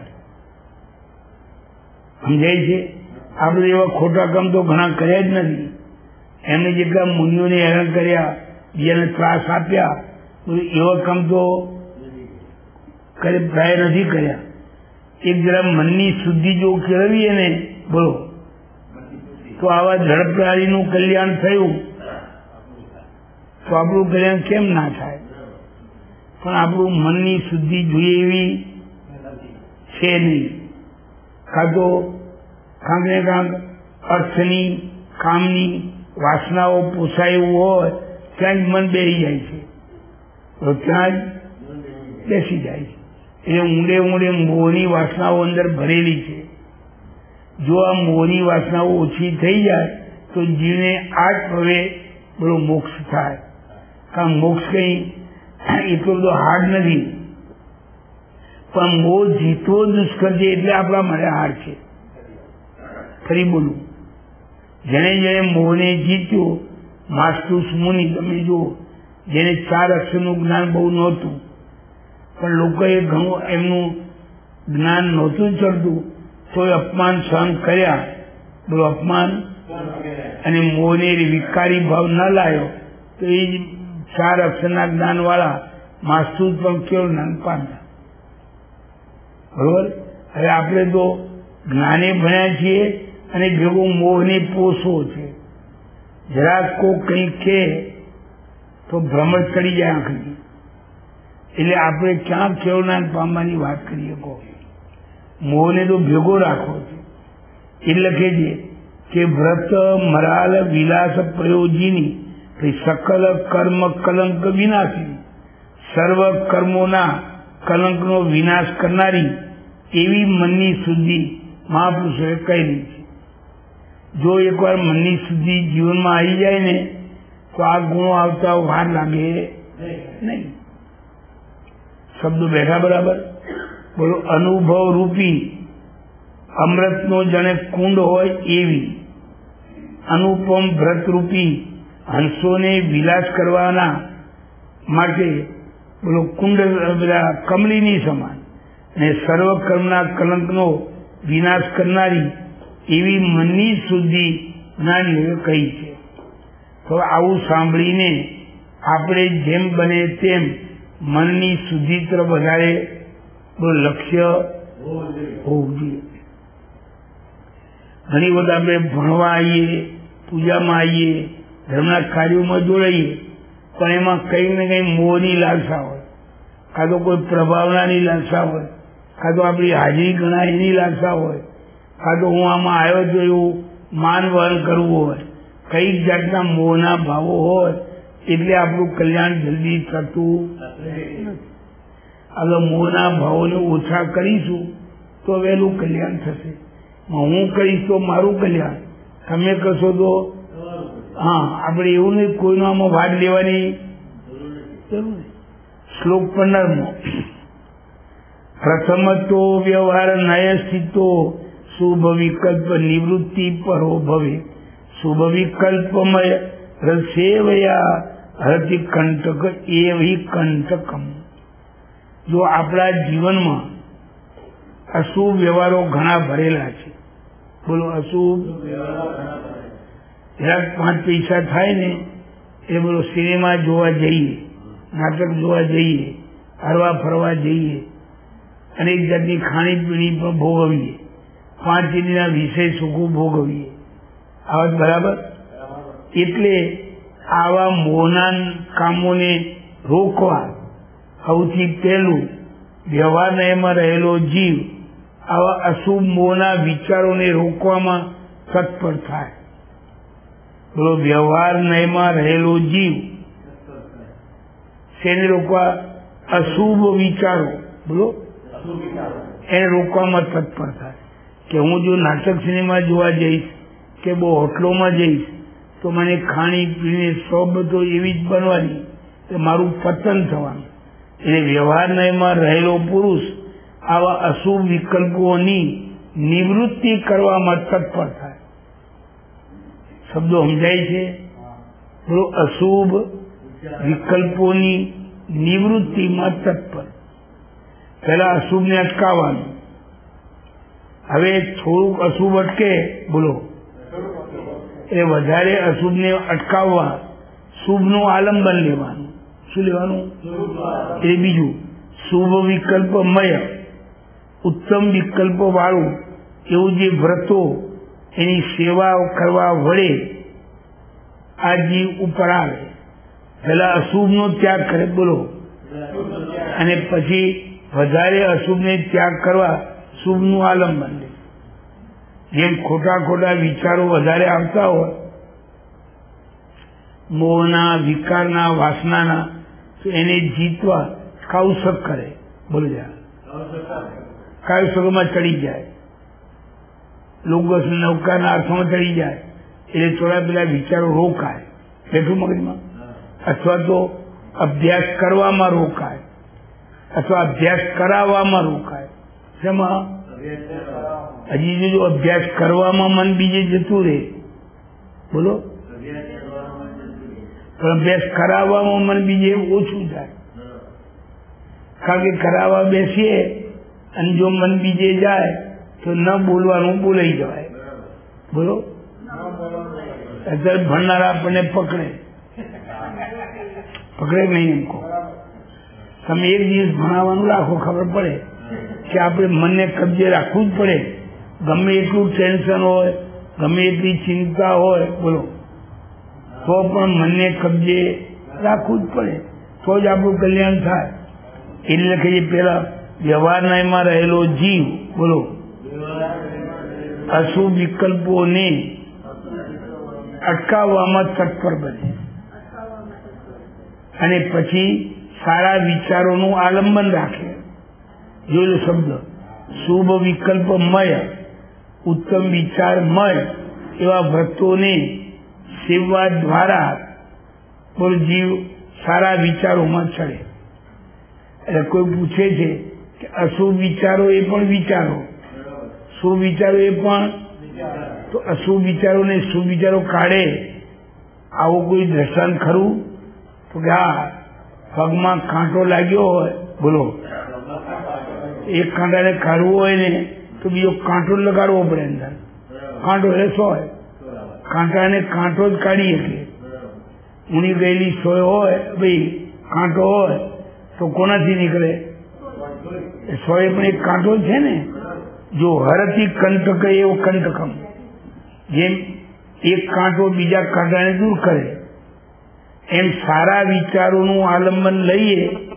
સમજાય છે? આપણે એવા ખોટા કામ તો ઘણા કર્યા જ નથી. એમને જેટલા મુનિઓને હેરાન કર્યા, બીજાને ત્રાસ આપ્યા, એવા કામ તો પ્રાય નથી કર્યા. એક જરા મનની શુદ્ધિ જો કેળવીએ ને બોલો તો આવા જળપ્રાણીનું કલ્યાણ થયું તો આપણું કલ્યાણ કેમ ના થાય? પણ આપણું મનની શુદ્ધિ જોઈએ એવી છે નહીં. કાં તો કાંક ને કાંક અર્થની કામની વાસનાઓ પોસાય એવું હોય ત્યાં જ મન બેસી જાય છે, તો ત્યાં જ બેસી જાય છે. એટલે ઊંડે ઊંડે મોહની વાસનાઓ અંદર ભરેલી છે. જો આ મોહની વાસનાઓ ઓછી થઈ જાય તો જીવને આજ હવે બોલો મોક્ષ થાય. કારણ મોક્ષ કઈ એટલો બધો હાર્ડ નથી, પણ મોહ જીતવો દુષ્કર છે એટલે આપણા માટે હાર્ડ છે. ફરી બોલું, જેને જેને મોહને જીત્યો, માસ્તુસ મુનિ તમે જુઓ, જેને 4 અક્ષરનું જ્ઞાન બહુ નહોતું, પણ લોકોએ ઘણું એમનું જ્ઞાન નહોતું ચડતું તો અપમાન સહન કર્યા. બોલો અપમાન અને મોહને વિકારી ભાવ ન લાયો તો એ 4 અક્ષરના જ્ઞાન વાળા માસ્તુસ પણ કેવું જ્ઞાન પામ્યા. બરોબર. હવે આપણે તો જ્ઞાને ભણ્યા છીએ અને ભેગો મોહને પોષવો છે. જરાક કોઈ કંઈ કે તો ભ્રમણ ચડી જાય આંખની. એટલે આપણે ક્યાં કેવું જ્ઞાન પામવાની વાત કરીએ? કહો મોહને તો ભેગો રાખવો છે. એટલે લખે છે કે વ્રત મરાલ વિલાસ પ્રયોજીની સકલ કર્મ કલંક વિનાશી, સર્વ કર્મોના કલંકનો વિનાશ કરનારી એવી મનની શુદ્ધિ મહાપુરુષોએ કહેલી છે. જો એકવાર મનની શુદ્ધિ જીવનમાં આવી જાય ને તો આ ગુણો આવતા વાર લાગે નહીં. શબ્દો બેઠા બરાબર? બોલો અનુભવ રૂપી અમૃતનો જાણે કુંડ હોય એવી અનુપમ વ્રત રૂપી હંસોને વિલાસ કરવાના માટે બોલો કુંડ કમળીની સમાન અને સર્વ કર્મના કલંકનો વિનાશ કરનારી એવી મનની શુદ્ધિ જ્ઞાનીઓએ કહી છે. તો આવું સાંભળીને આપણે જેમ બને તેમ મનની શુદ્ધિ તરફ વધારે લક્ષ્ય હોવું જોઈએ. ઘણી વખત આપણે ભણવા આવીએ, પૂજામાં આવીએ, ધર્મના કાર્યોમાં જોડાઈએ, પણ એમાં કંઈક ને કંઈ મોહની લાલસા હોય, કાં તો કોઈ પ્રભાવનાની લાલસા હોય, કાં તો આપણી હાજરી ગણાય એની લાલસા હોય, કાં તો હું આમાં આવ્યો તો એવું માન વહન કરવું હોય, કઈક જાતના મોહના ભાવો હોય એટલે આપણું કલ્યાણ જલ્દી થતું નથી. હવે મોહના ભાવોને ઓછા કરીશું તો વહેલું કલ્યાણ થશે. હું કરીશ તો મારું કલ્યાણ, તમે કરશો તો હા. આપણે એવું નહીં કોઈનો આમાં ભાગ લેવાની જરૂર નહીં. શ્લોક 15 પ્રથમ તો વ્યવહાર નય સ્થિતો શુભ વિકલ્પ નિવૃત્તિ પરો ભવે શુભ વિકલ્પમય રસેવયા હરતિ કંટક એવી કંટકમ. જો આપણા જીવનમાં અશુભ વ્યવહારો ઘણા ભરેલા છે, બોલો અશુભ જરાક 5 પૈસા થાય ને એ બોલો સિનેમા જોવા જઈએ, નાટક જોવા જઈએ, હરવા ફરવા જઈએ, અનેક જાતની ખાણીપીણી પણ ભોગવીએ, 5 દિનના વિષય સુખો ભોગવીએ. આ વાત બરાબર? એટલે આવા મોહના કામોને રોકવા સૌથી પહેલું વ્યવહારના એમાં રહેલો જીવ આવા અશુભ મોહના વિચારોને રોકવામાં તત્પર થાય. બોલો વ્યવહાર નયમાં રહેલો જીવ તેને રોકવા? અશુભ વિચારો, બોલો એને રોકવામાં તત્પર થાય. કે હું જો નાટક સિનેમા જોવા જઈશ કે બહુ હોટલોમાં જઈશ તો મને ખાણી પીણી સોબતો એવી જ બનવાની કે મારું પતન થવાનું. એટલે વ્યવહાર નયમાં રહેલો પુરુષ આવા અશુભ વિકલ્પોની નિવૃત્તિ કરવામાં તત્પર થાય. શબ્દો સમજાય છે? બોલો અશુભ વિકલ્પોની નિવૃત્તિમાં તત્પર. પહેલા અશુભને અટકાવવાનું. હવે થોડુંક અશુભ અટકે, બોલો એટલે વધારે અશુભને અટકાવવા શુભનું આલંબન લેવાનું. શું લેવાનું? એ બીજું શુભ વિકલ્પમય ઉત્તમ વિકલ્પો વાળું એવું જે વ્રતો એની સેવા કરવા વડે આ જીવ ઉપર આવે. પેલા અશુભનો ત્યાગ કરે, બોલો, અને પછી વધારે અશુભને ત્યાગ કરવા શુભનું આલંબન લે. જેમ ખોટા ખોટા વિચારો વધારે આવતા હોય, મોહના, વિકારના, વાસનાના, તો એને જીતવા કૌશક કરે. બોલો યાર, કૌશકમાં ચડી જાય, લોગસ નૌકાના અર્થમાં ચડી જાય, એટલે થોડા પેલા વિચારો રોકાય બેઠું મગજમાં, અથવા તો અભ્યાસ કરવામાં રોકાય, અથવા અભ્યાસ કરાવવામાં રોકાય. શેમાં? હજી જો અભ્યાસ કરવામાં મન બીજે જતું રહે, બોલો, પણ અભ્યાસ કરાવવામાં મન બીજે ઓછું થાય. કારણ કે કરાવવા બેસીએ અને જો મન બીજે જાય તો ન બોલવાનું બોલાઈ જવાય. બોલો, અત્યારે ભણનારા આપણને પકડે નહીં. એમ કહો, તમે એક દિવસ ભણાવવાનું રાખો, ખબર પડે કે આપણે મનને કબજે રાખવું જ પડે. ગમે એટલું ટેન્શન હોય, ગમે એટલી ચિંતા હોય, બોલો, તો પણ મનને કબજે રાખવું જ પડે, તો જ આપણું કલ્યાણ થાય. એટલે કે પેલા વ્યવહારના એમાં રહેલો જીવ, બોલો, અશુભ વિકલ્પોને અટકાવવામાં તત્પર બને અને પછી સારા વિચારોનું આલંબન રાખે. જોયેલો શબ્દ શુભ વિકલ્પમય ઉત્તમ વિચારમય એવા વ્રતોને સેવા દ્વારા બોલ જીવ સારા વિચારોમાં ચડે. એટલે કોઈ પૂછે છે કે અશુભ વિચારો એ પણ વિચારો, શુભ વિચારો એ પણ, તો અશુભ વિચારો ને શુભ વિચારો કાઢે આવું કોઈ દ્રષ્ટાંત ખરું? તો કે હા, પગમાં કાંટો લાગ્યો હોય, બોલો, એક કાંટાને કાઢવો હોય ને તો બીજો કાંટો લગાડવો પડે અંદર. કાંટો એટલે સોય, કાંટાને કાંટો જ કાઢી શકે. ઊની ગયેલી સોય હોય, ભાઈ કાંટો હોય તો કોનાથી નીકળે? સોય પણ એક કાંટો જ છે ને. જો હરતી કંટક એવો કંટકમ, જેમ એક કાંટો બીજા કાંટાને દૂર કરે, એમ સારા વિચારોનું આલંબન લઈએ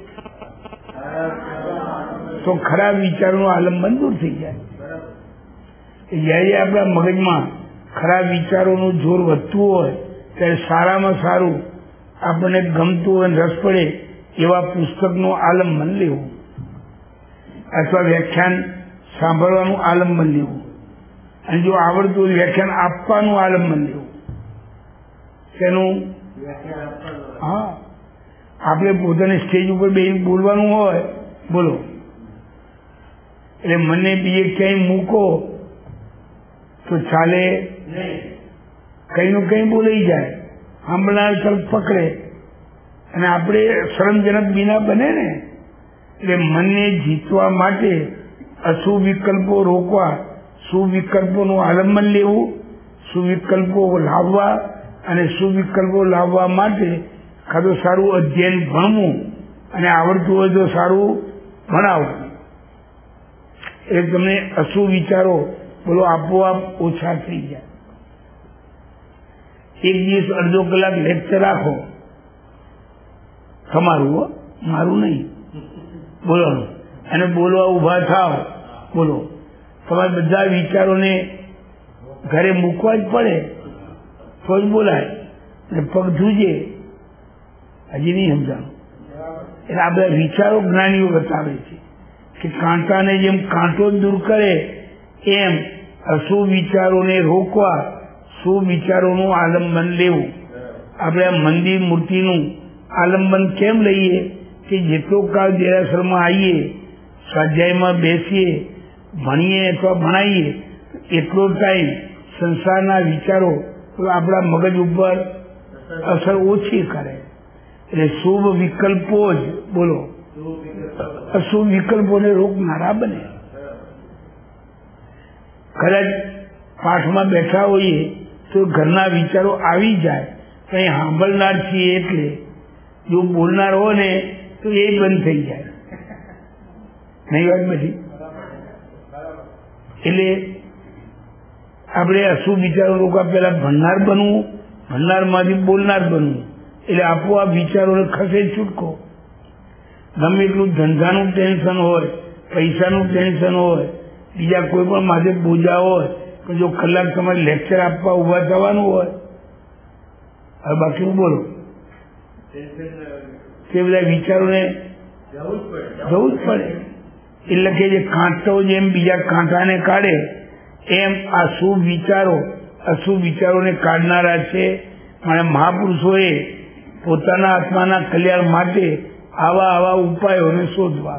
તો ખરાબ વિચારોનું આલંબન દૂર થઈ જાય. જ્યારે આપણા મગજમાં ખરાબ વિચારોનું જોર વધતું હોય ત્યારે સારામાં સારું આપણને ગમતું હોય, રસ પડે એવા પુસ્તકનું આલંબન લેવું, અથવા વ્યાખ્યાન સાંભળવાનું આલંબન લેવું, અને જો આવડતું વ્યાખ્યાન આપવાનું આલંબન લેવું. તેનું હા, આપણે પોતાને સ્ટેજ ઉપર બેસીને બોલવાનું હોય, બોલો, એટલે મને બીજે ક્યાંય મૂકો તો ચાલે, કઈ નું કઈ બોલાઈ જાય, સાંભળનાર તરફ પકડે અને આપણે શરમજનક બીના બને ને. એટલે મનને જીતવા માટે અશુભ વિકલ્પો રોકવા, સુવિકલ્પોનું આલંબન લેવું, સુવિકલ્પો લાવવા, અને સુવિકલ્પો લાવવા માટે કાં સારું અધ્યયન ભણવું અને આવડતું હોય તો સારું ભણાવવું. એ તમને અશુભ વિચારો બોલો આપોઆપ ઓછા થઈ જાય. એક દિવસ અડધો કલાક લેક્ચર રાખો, તમારું, મારું નહીં, બોલો, અને બોલવા ઉભા થાવ, બોલો, તમારે બધા વિચારોને ઘરે મૂકવા જ પડે તો જ બોલાય. ને પગ ધ્રુજે હજી નહીં સમજાણું. એટલે આ બધા વિચારો જ્ઞાનીઓ બતાવે છે કે કાંટાને જેમ કાંટો દૂર કરે એમ અશુભ વિચારોને રોકવા સુવિચારોનું આલંબન લેવું. આપણે મંદિર મૂર્તિનું આલંબન કેમ લઈએ કે જેટલો કાળ દેરાસરમાં આવીએ, સ્વાધ્યાયમાં બેસીએ, ભણીએ અથવા ભણાવીએ, એટલો ટાઈમ સંસારના વિચારો આપણા મગજ ઉપર અસર ઓછી કરે. એટલે શુભ વિકલ્પો જ, બોલો, અશુભ વિકલ્પોને રોકનારા બને. કદાચ પાઠમાં બેઠા હોઈએ તો ઘરના વિચારો આવી જાય. કંઈ સાંભળનાર છીએ એટલે જો બોલનાર હોય ને તો એ બંધ થઈ જાય. નહીં વાત બધી. એટલે આપણે અશુભ વિચારો લોકો પેલા ભણનાર બનવું, ભણનારમાંથી બોલનાર બનવું, એટલે આપોઆપ વિચારોને ખસે છૂટકો. ગમે એટલું ધંધાનું ટેન્શન હોય, પૈસાનું ટેન્શન હોય, બીજા કોઈ પણ માથે બોજા હોય, પણ જો કલાક તમારે લેક્ચર આપવા ઉભા થવાનું હોય, હવે બાકી બોલો તે બધા વિચારોને જવું જ પડે. એટલે કે જે કાંટો જેમ બીજા કાંટાને કાઢે એમ આ શુભ વિચારો અશુભ વિચારોને કાઢનારા છે. મારે મહાપુરુષોએ પોતાના આત્માના કલ્યાણ માટે આવા ઉપાયોને શોધવા.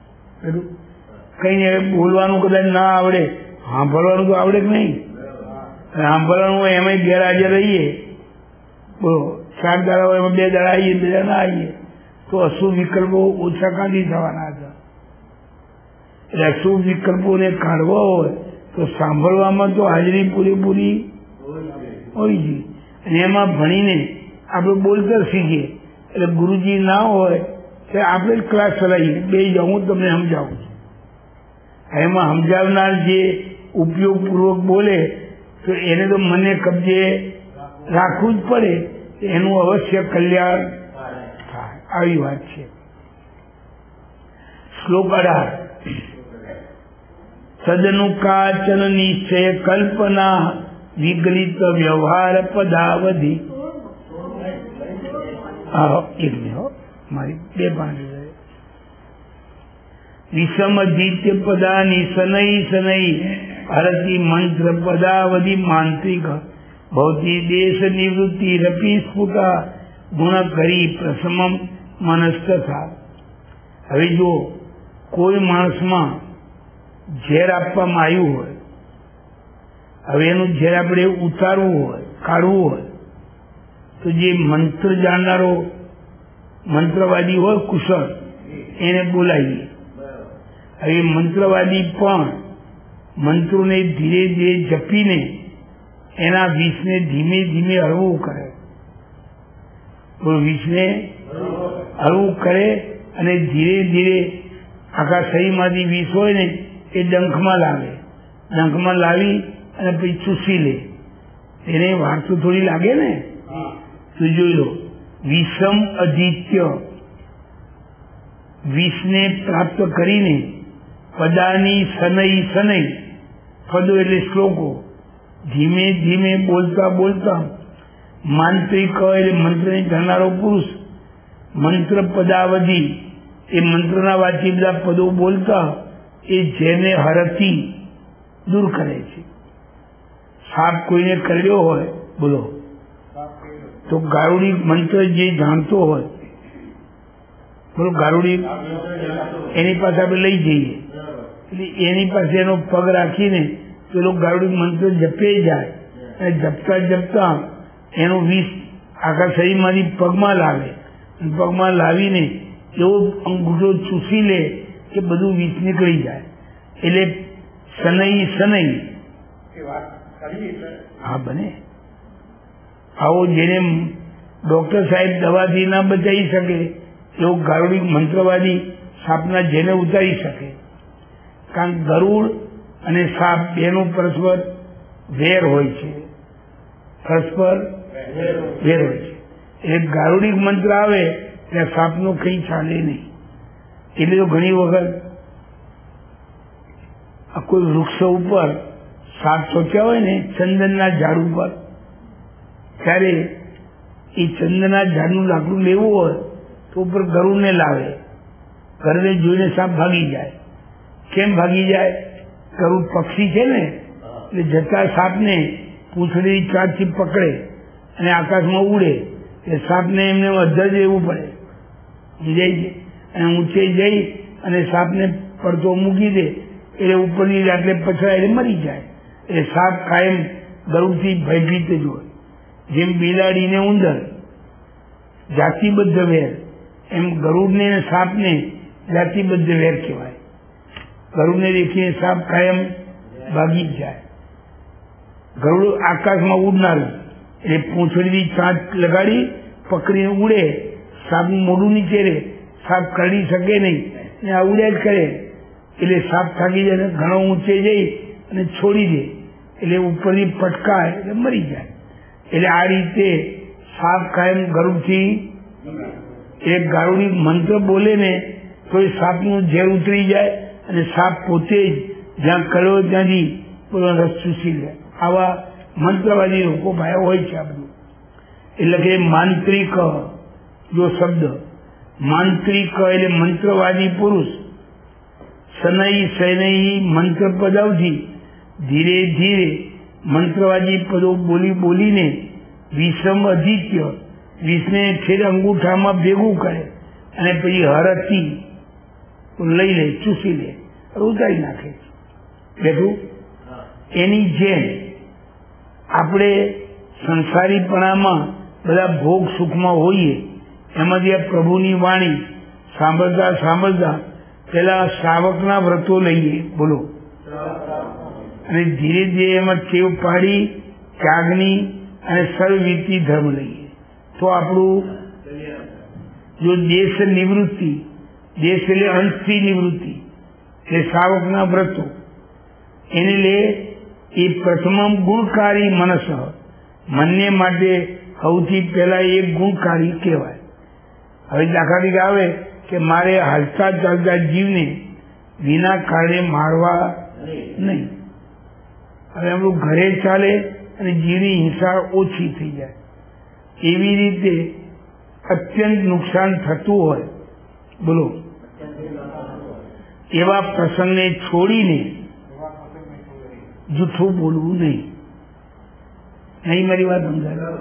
કઈ બોલવાનું કદાચ ના આવડે, સાંભળવાનું તો આવડે જ નહીં. સાંભળવાનું હોય એમાં ગેરહાજર રહીએ, બોલો 4 દાડા હોય એમાં 2 દાડા આવીએ, 2 દાડા ના આવીએ, તો અશુભ વિકલ્પો ઓછા કાઢી થવાના હતા. એટલે અશુભ વિકલ્પોને કાઢવા હોય તો સાંભળવામાં તો હાજરી પૂરેપૂરી હોય છે. અને એમાં ભણીને આપણે બોલતા શીખીએ. એટલે ગુરુજી ના હોય તો આપણે જ ક્લાસ ચલાવીએ, 2 જાઉં હું તમને સમજાવું છું. એમાં સમજાવનાર જે ઉપયોગપૂર્વક બોલે તો એને તો મને કબજે રાખવું જ પડે, એનું અવશ્ય કલ્યાણ થાય. આવી વાત છે. શ્લોક 18. સદનુકાચન નિશ્ચય કલ્પના વિગલિત વ્યવહાર પદાવધિ. એક મિનિટ, મારી 2 પાંચ વિષમજીત્ય પદાની શનૈ હરતી મંત્ર પદાવધિ માંત્રિક ભૌતિ દેશ નિવૃત્તિ રપી સ્ફુટા ગુણ કરી પ્રસમમ મનસ્તથા. હવે જો કોઈ માણસમાં ઝેર આપવામાં આવ્યું હોય, હવે એનું ઝેર આપણે ઉતારવું હોય, કાઢવું હોય, તો જે મંત્ર જાણનારો મંત્રવાદી હોય કુશળ એને બોલાવીએ. હવે મંત્રવાદી પણ મંત્રોને ધીરે ધીરે જપીને એના વિષને ધીમે ધીમે હળવું કરે. વિષને હળવું કરે અને ધીરે ધીરે આખા શરીરમાંથી વિષ હોય ને એ ડંખમાં લાવે. ડંખમાં લાવી અને પછી ચૂસી લે. એને વાર તો થોડી લાગે ને. તો જોઈ લો, વિષમ અધિત્ય વિષને પ્રાપ્ત કરીને પદાની શનૈ પદો એટલે શ્લોકો ધીમે ધીમે બોલતા બોલતા માંત્રિક એટલે મંત્રને જાણનારો પુરુષ મંત્ર પદાવધિ એ મંત્રના વાંચી બધા પદો બોલતા એ જેને હરતી દૂર કરે છે. સાપ કોઈને કર્યો હોય, બોલો, તો ગારુડી મંત્ર જે જાણતો હોય, બોલો, ગારુડી એની પાસે આપણે લઈ જઈએ, એટલે એની પાસે એનો પગ રાખીને પેલો ગારુડી મંત્ર જપે જાય અને જપતા જપતા એનું વિષ આખા શરીરમાંથી પગમાં લાવે. પગમાં લાવીને એવો અંગૂઠો ચૂસી લે કે બધું વિષ નીકળી જાય. એટલે શનૈ હા બને. આવો જેને ડોક્ટર સાહેબ દવાથી ના બચાવી શકે એવો ગારુડી મંત્રવાદી સાપના જેને ઉતારી શકે. કારણ ગરુડ અને સાપ બેનો પરસ્પર વેર હોય છે, પરસ્પર વેર હોય છે. એટલે ગારુડિક મંત્ર આવે ત્યાં સાપનું કંઈ ચાલે નહીં. એટલે તો ઘણી વખત કોઈ વૃક્ષ ઉપર સાપ ચોચ્યા હોય ને ચંદનના ઝાડ ઉપર, ત્યારે એ ચંદનના ઝાડનું લાકડું લેવું હોય તો ઉપર ગરુડને લાવે. ગરુડને જોઈને સાપ ભાગી જાય. કેમ ભાગી જાય? ગરુડ પક્ષી છે ને, એટલે જતા સાપને પૂંછડી ચાંચથી પકડે અને આકાશમાં ઉડે. એટલે સાપને એમને અધ્ધર રહેવું પડે, સમજાય છે? અને ઊંચે જઈ અને સાપને પડતો મૂકી દે એટલે ઉપરની રાત્રે પછડાય એટલે મરી જાય. એટલે સાપ કાયમ ગરુડથી ભયભીત જ હોય. જેમ બિલાડીને ઉંદર જાતિબદ્ધ વેર, એમ ગરુડને સાપને જાતિબદ્ધ વેર કહેવાય. ગરુડને દેખીને સાપ કાયમ ભાગી જ જાય. ગરુડ આકાશમાં ઉડનારું, એટલે પૂંછડીની ચાંચ લગાડી પકડીને ઉડે, સાપનું મોઢું નીચે રહે, સાપ કરડી શકે નહીં ને આ ઉડ્યા જ કરે, એટલે સાપ થાકી જાય, ઘણો ઊંચે જઈ અને છોડી દે, એટલે ઉપરથી પટકાય એટલે મરી જાય. એટલે આ રીતે સાપ કાયમ ગરુડથી એ ગારુડી મંત્ર બોલે ને તો એ સાપનું ઝેર ઉતરી જાય અને સાપ પોતે જ જ્યાં કર્યો ત્યાંથી બધો રસ ચૂસી લે. આવા મંત્રવાદી લોકો ભાઈ હોય છે આ બધું. એટલે કે માંત્રિક જો શબ્દ, માંત્રિક એટલે મંત્રવાદી પુરુષ, શનૈ શનૈ મંત્ર પદાવથી ધીરે ધીરે મંત્રવાદી પદો બોલી બોલીને વિષમ અધિત્ય, વિષને છેલ્લે અંગૂઠામાં ભેગું કરે અને પછી હરતી લઈ લે, ચૂસી લે, ઉતારી નાખે. બેઠું એની જેમ આપણે સંસારીપણામાં બધા ભોગ સુખમાં હોઈએ, એમાંથી આ પ્રભુની વાણી સાંભળતા સાંભળતા પેલા શ્રાવકના વ્રતો લઈએ, બોલો, અને ધીરે ધીરે એમાં ટેવ પાડી ત્યાગની અને સર્વવીતી ધર્મ લઈએ તો આપણું જો દેશ નિવૃત્તિ, દેશ એટલે અંશથી નિવૃત્તિ એટલે શ્રાવકના વ્રતો, એને લે એ પ્રથમ ગુણકારી મનસ, મનને માટે સૌથી પહેલા એક ગુણકારી કહેવાય. હવે દાખલા આવે કે મારે હાલતા ચાલતા જીવને વિના કારણે મારવા નહીં. હવે આપણું ઘરે ચાલે અને જીવની હિંસા ઓછી થઈ જાય. એવી રીતે અત્યંત નુકસાન થતું હોય, બોલો, એવા પ્રસંગને છોડીને જૂઠું બોલવું નહીં. નહીં મારી વાત સમજાય?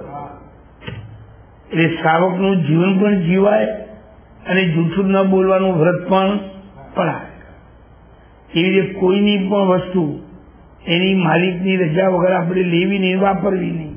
એટલે શ્રાવકનું જીવન પણ જીવાય અને જૂઠું ન બોલવાનું વ્રત પણ પડાય. એવી રીતે કોઈની પણ વસ્તુ એની માલિકની રજા વગર આપણે લેવી નહીં, વાપરવી નહીં.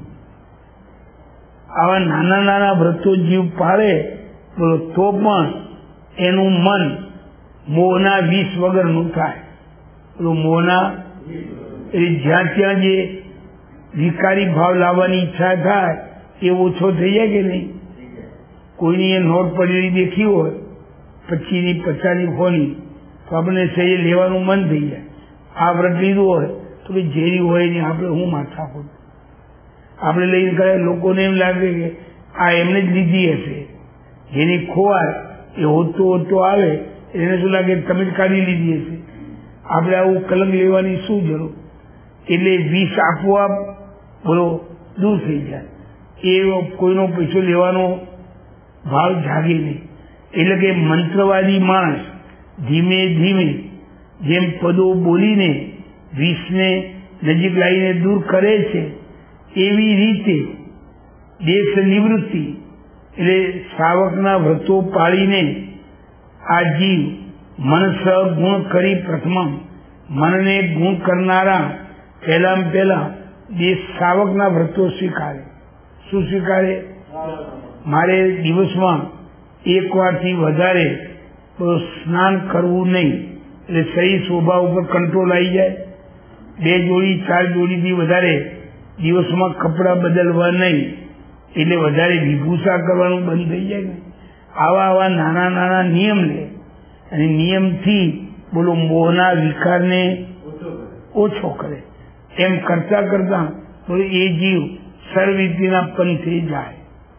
આવા નાના નાના વ્રતો જીવ પાળે બોલો તો પણ એનું મન મોહના વિષ વગરનું થાય. પેલું મોહના એટલે જ્યાં ત્યાં જે વિકારી ભાવ લાવવાની ઈચ્છા થાય એ ઓછો થઈ જાય કે નહીં? કોઈની એ નોટ પડેલી દેખી હોય 25ની 50ની 100ની તો આપણને સહી લેવાનું મન થઈ જાય. આ વ્રત લીધું હોય તો કે ઝેરી હોય ને આપણે હું માથા ખોટ આપણે લઈને ગયા. લોકોને એમ લાગે કે આ એમને જ લીધી હશે. જેની ખોવાય એ હોતો આવે એને શું લાગે તમે જ કાઢી લીધી હશે. આપણે આવું કલંક લેવાની શું જરૂર? એટલે વિષ આપોઆપ બોલો દૂર થઈ જાય. એ કોઈનો પૈસો લેવાનો ભાવ જાગે નહીં. એટલે કે મંત્રવાદી માણસ ધીમે ધીમે જેમ પદો બોલીને વિષને નજીક લાવીને દૂર કરે છે, એવી રીતે દેશ નિવૃત્તિ એટલે શ્રાવકના વ્રતો પાળીને આ જીવ મનસ ગુણ કરી પ્રથમ મનને ગુણ કરનારા પહેલા દેશ શ્રાવકના વ્રતો સ્વીકારે. શું સ્વીકારે? મારે દિવસમાં એક વારથી વધારે સ્નાન કરવું નહીં, એટલે શરીર શોભા ઉપર કંટ્રોલ આવી જાય. 2 જોડી 4 જોડીથી વધારે દિવસમાં કપડાં બદલવા નહીં, એટલે વધારે વિભૂષા કરવાનું બંધ થઈ જાય. આવા નાના નાના નિયમ લે અને નિયમથી બોલો મોહના વિકારને ઓછો કરે. એમ કરતા કરતા બોલો એ જીવ સર્વવિધિના પંથે જાય.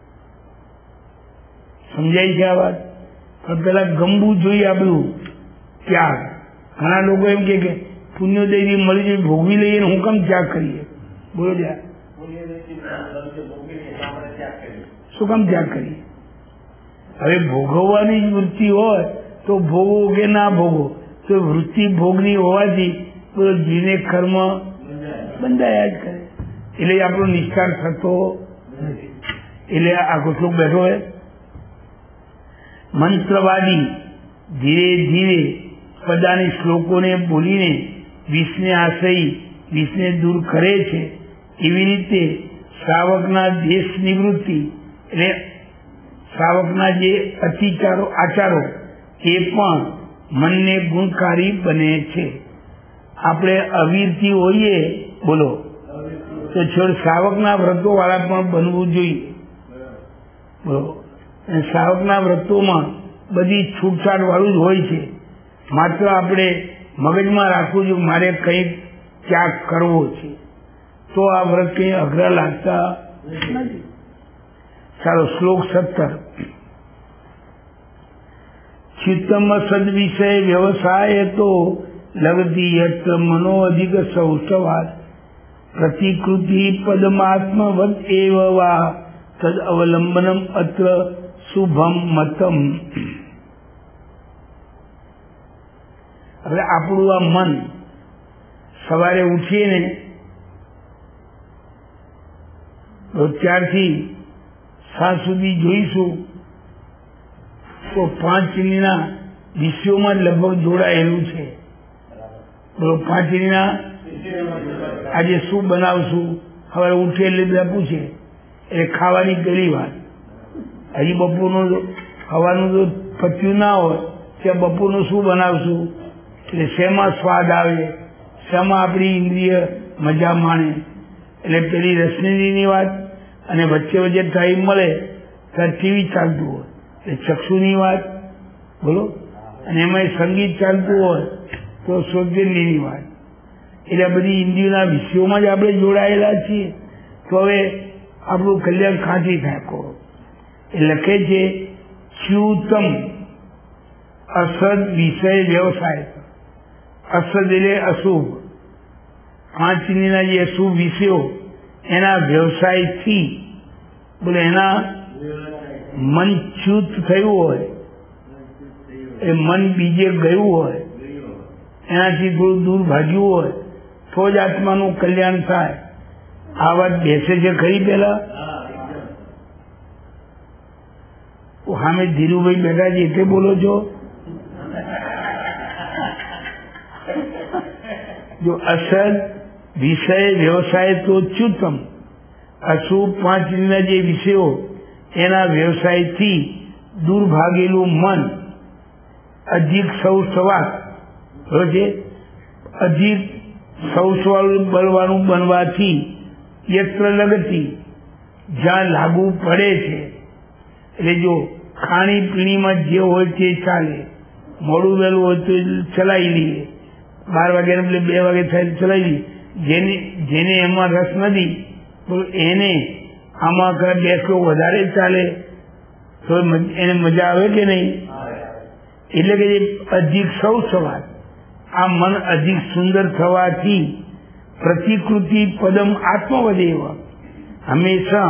સમજાય છે આ વાત? પણ પેલા ગમવું જોઈએ આ બધું ત્યાગ. ઘણા લોકો એમ કે પુણ્યોદયથી મળી જાય ભોગવી લઈએ ને હું કેમ ત્યાગ કરીએ? બોલો ત્યાં શું કામ ત્યાગ કરીએ? હવે ભોગવવાની જ વૃત્તિ હોય તો ભોગવો કે ના ભોગવો, તો વૃત્તિ ભોગની હોવાથી બધો જીને કર્મ બંધાયા જ કરે. એટલે આપણો નિષ્ઠાર થતો નથી. એટલે આખો શ્લોક બેઠો હોય. મંત્રવાદી ધીરે ધીરે પદાની શ્લોકોને બોલીને વિષને આશ્રયી વિષને દૂર કરે છે. એવી રીતે શ્રાવકના દેશ નિવૃત્તિ એટલે શ્રાવકના જે આચારો એ પણ મનને ગુણકારી બને છે. આપણે અવીરથી હોઈએ બોલો તો છોડ શ્રાવકના વ્રતો વાળા પણ બનવું જોઈએ. બરોબર. શ્રાવકના વ્રતોમાં બધી છૂટછાટ વાળું જ હોય છે. માત્ર આપણે મગજમાં રાખવું જોઈએ મારે કંઈક ત્યાગ કરવો છે, તો આ વ્રત કંઈ અઘરા લાગતા નથી. ચાલો શ્લોક 17. ચિત્તમ સદવિષય વ્યવસાય તો લગતી યત્ર મનો અધિક સૌષ્ઠવાદ પ્રતિકૃતિ પદમાત્મવદ એવ વા તદ અવલંબનમ અત્ર શુભમ મતમ. હવે આપણું આ મન સવારે ઉઠીએ ને ત્યારથી સાંજ સુધી જોઈશું તો 5 ઇન્દ્રિયના વિષયોમાં જ લગભગ જોડાયેલું છે. બરોબર. 5 ઇન્દ્રિયના આજે શું બનાવશું, સવારે ઉઠે એટલે બધા પૂછે, એટલે ખાવાની પહેલી વાત. હજી બપોરનું ખાવાનું જો પચ્યું ના હોય ત્યાં બપોરનું શું બનાવશું, એટલે શેમાં સ્વાદ આવે, શેમાં આપણી ઇન્દ્રિય મજા માણે. એટલે પેલી રસનીની વાત, અને વચ્ચે વચ્ચે ટાઈમ મળે ત્યારે ટીવી ચાલતું હોય એટલે ચક્ષુની વાત, બોલો. અને એમાં સંગીત ચાલતું હોય તો શ્રોતેન્દ્રિયની વાત. એટલે બધી ઇન્દ્રિયોના વિષયોમાં જ આપણે જોડાયેલા છીએ. તો હવે આપણું કલ્યાણ ખાંચી થાકો. એ લખે છે ચ્યુતમ અસદ વિષય વ્યવસાય. અસદ એટલે અશુભ, 5 ઇન્દ્રિયના જે અશુભ વિષયો એના વ્યવસાયથી, બોલે એના મન ચ્યુત થયું હોય, એ મન બીજે ગયું હોય, એનાથી થોડું દૂર ભાગ્યું હોય તો જ આત્માનું કલ્યાણ થાય. આ વાત બેસે છે ખરી. પેલા સામે ધીરુભાઈ બેઠા છે એટલે બોલો છો. જો અસદ વિષય વ્યવસાય તો ચ્યુતમ, અશુભ 5 ઇન્દ્રિયના જે વિષયો એના વ્યવસાયથી દૂર ભાગેલું મન અધિક સૌષ્ઠવાદ છે. અધિક સૌષ્ઠવાળું બળવાનું બનવાથી યત્ર લગતી જ્યાં લાગુ પડે છે. એટલે જો ખાણી પીણીમાં જે હોય તે ચાલે, મોડું વહેલું હોય તો ચલાવી લઈએ, 12 વાગ્યાને બદલે 2 વાગે થાય ચલાવી લઈએ. જેને એમાં રસ નથી તો એને આમાં બેસો વધારે ચાલે તો એને મજા આવે કે નહીં. એટલે કે અધિક સૌષ્ઠવાદ, આ મન અધિક સુંદર થવાથી પ્રતિકૃતિ પદમ આત્મવદેવ, હંમેશા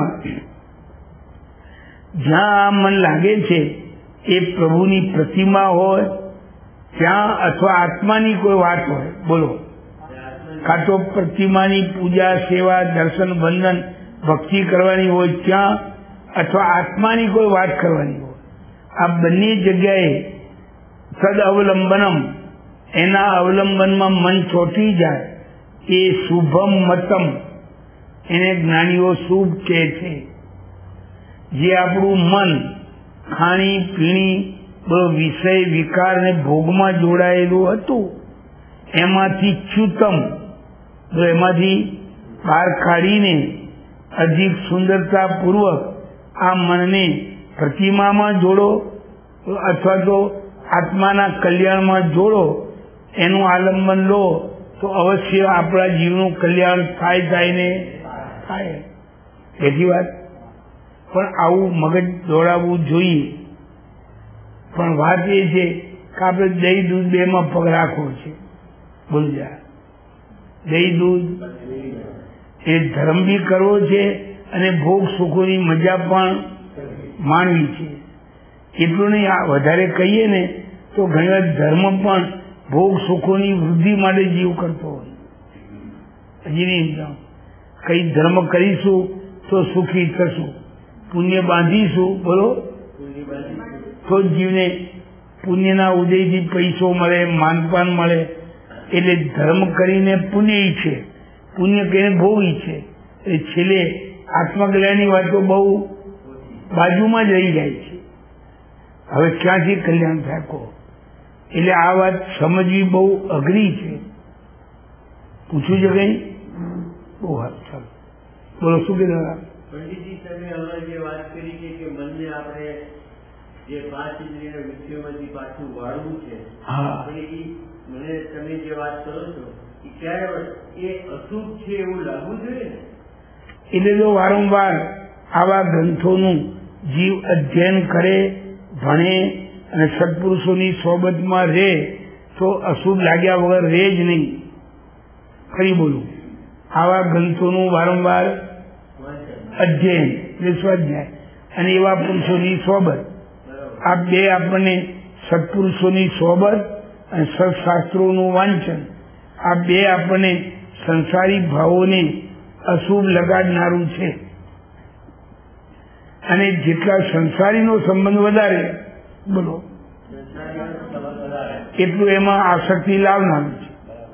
જ્યાં આ મન લાગે છે એ પ્રભુની પ્રતિમા હોય ત્યાં, અથવા આત્માની કોઈ વાત હોય, બોલો, કાં તો પ્રતિમાની પૂજા સેવા દર્શન વંદન ભક્તિ કરવાની હોય ત્યાં, અથવા આત્માની કોઈ વાત કરવાની હોય. આ બંને જગ્યાએ સદ અવલંબનમ, એના અવલંબનમાં મન ચોંટી જાય એ શુભમ મતમ, એને જ્ઞાનીઓ શુભ કહે છે. જે આપણું મન ખાણી પીણી વિષય વિકાર ને ભોગમાં જોડાયેલું હતું એમાંથી ચ્યુતમ, એમાંથી બહાર કાઢીને અધિક સુંદરતા પૂર્વક આ મનને પ્રતિમામાં જોડો અથવા તો આત્માના કલ્યાણમાં જોડો, એનું આલંબન લો તો અવશ્ય આપણા જીવનું કલ્યાણ થાય ને થાય. એથી વાત. પણ આવું મગજ દોડાવવું જોઈએ. પણ વાત એ છે કે આપણે દહીં દૂધ 2માં પગ રાખવો છે. બોલજા, દહીં દૂધ એ ધર્મ બી કરવો છે અને ભોગ સુખોની મજા પણ માણવી છે. એટલું નહીં, આ વધારે કહીએ ને તો ઘણીવાર ધર્મ પણ ભોગ સુખોની વૃદ્ધિ માટે જીવ કરતો હોય. હજી નહીં કઈ ધર્મ કરીશું તો સુખી થશું, પુણ્ય બાંધીશું, બોલો, તો જ જીવને પુણ્યના ઉદયથી પૈસો મળે, માનપાન મળે. એટલે ધર્મ કરીને પુણ્ય ઈચ્છે, પુણ્ય કરીને ભોગ ઈચ્છે, એ છેલ્લે આત્મકલ્યાણની વાતો બહુ બાજુમાં જ રહી જાય છે. હવે ક્યાંથી કલ્યાણ થાય કહો? એટલે આ વાત સમજવી બહુ અઘરી છે. પૂછવું છે કઈ? બહુ હાથ ચાલો. બોલો શું કીધું? પંડિતજી તમે હમણાં જે વાત કરી છે કે મનને આપણે જે 5 ઇન્દ્રિય વિષયોમાંથી પાછું વાળવું છે, મને તમે જે વાત કરો છો એ ક્યારે એ અશુભ છે એવું લાગવું જોઈએ ને? એટલે જો વારંવાર આવા ગ્રંથોનું જીવ અધ્યયન કરે, ભણે અને સત્પુરુષોની સોબતમાં રહે તો અશુભ લાગ્યા વગર રહે જ નહીં. ખરી બોલું, આવા ગ્રંથોનું વારંવાર અધ્યયન એટલે સ્વાધ્યાય અને એવા પુરુષોની સોબત, આ બે આપણને સત્પુરુષોની સોબત અને સત્શાસ્ત્રોનું વાંચન, આ બે આપણને સંસારી ભાવોને અશુભ લગાડનારું છે. અને જેટલા સંસારીનો સંબંધ વધારે બોલો એટલું એમાં આસક્તિ લાવનારું છે.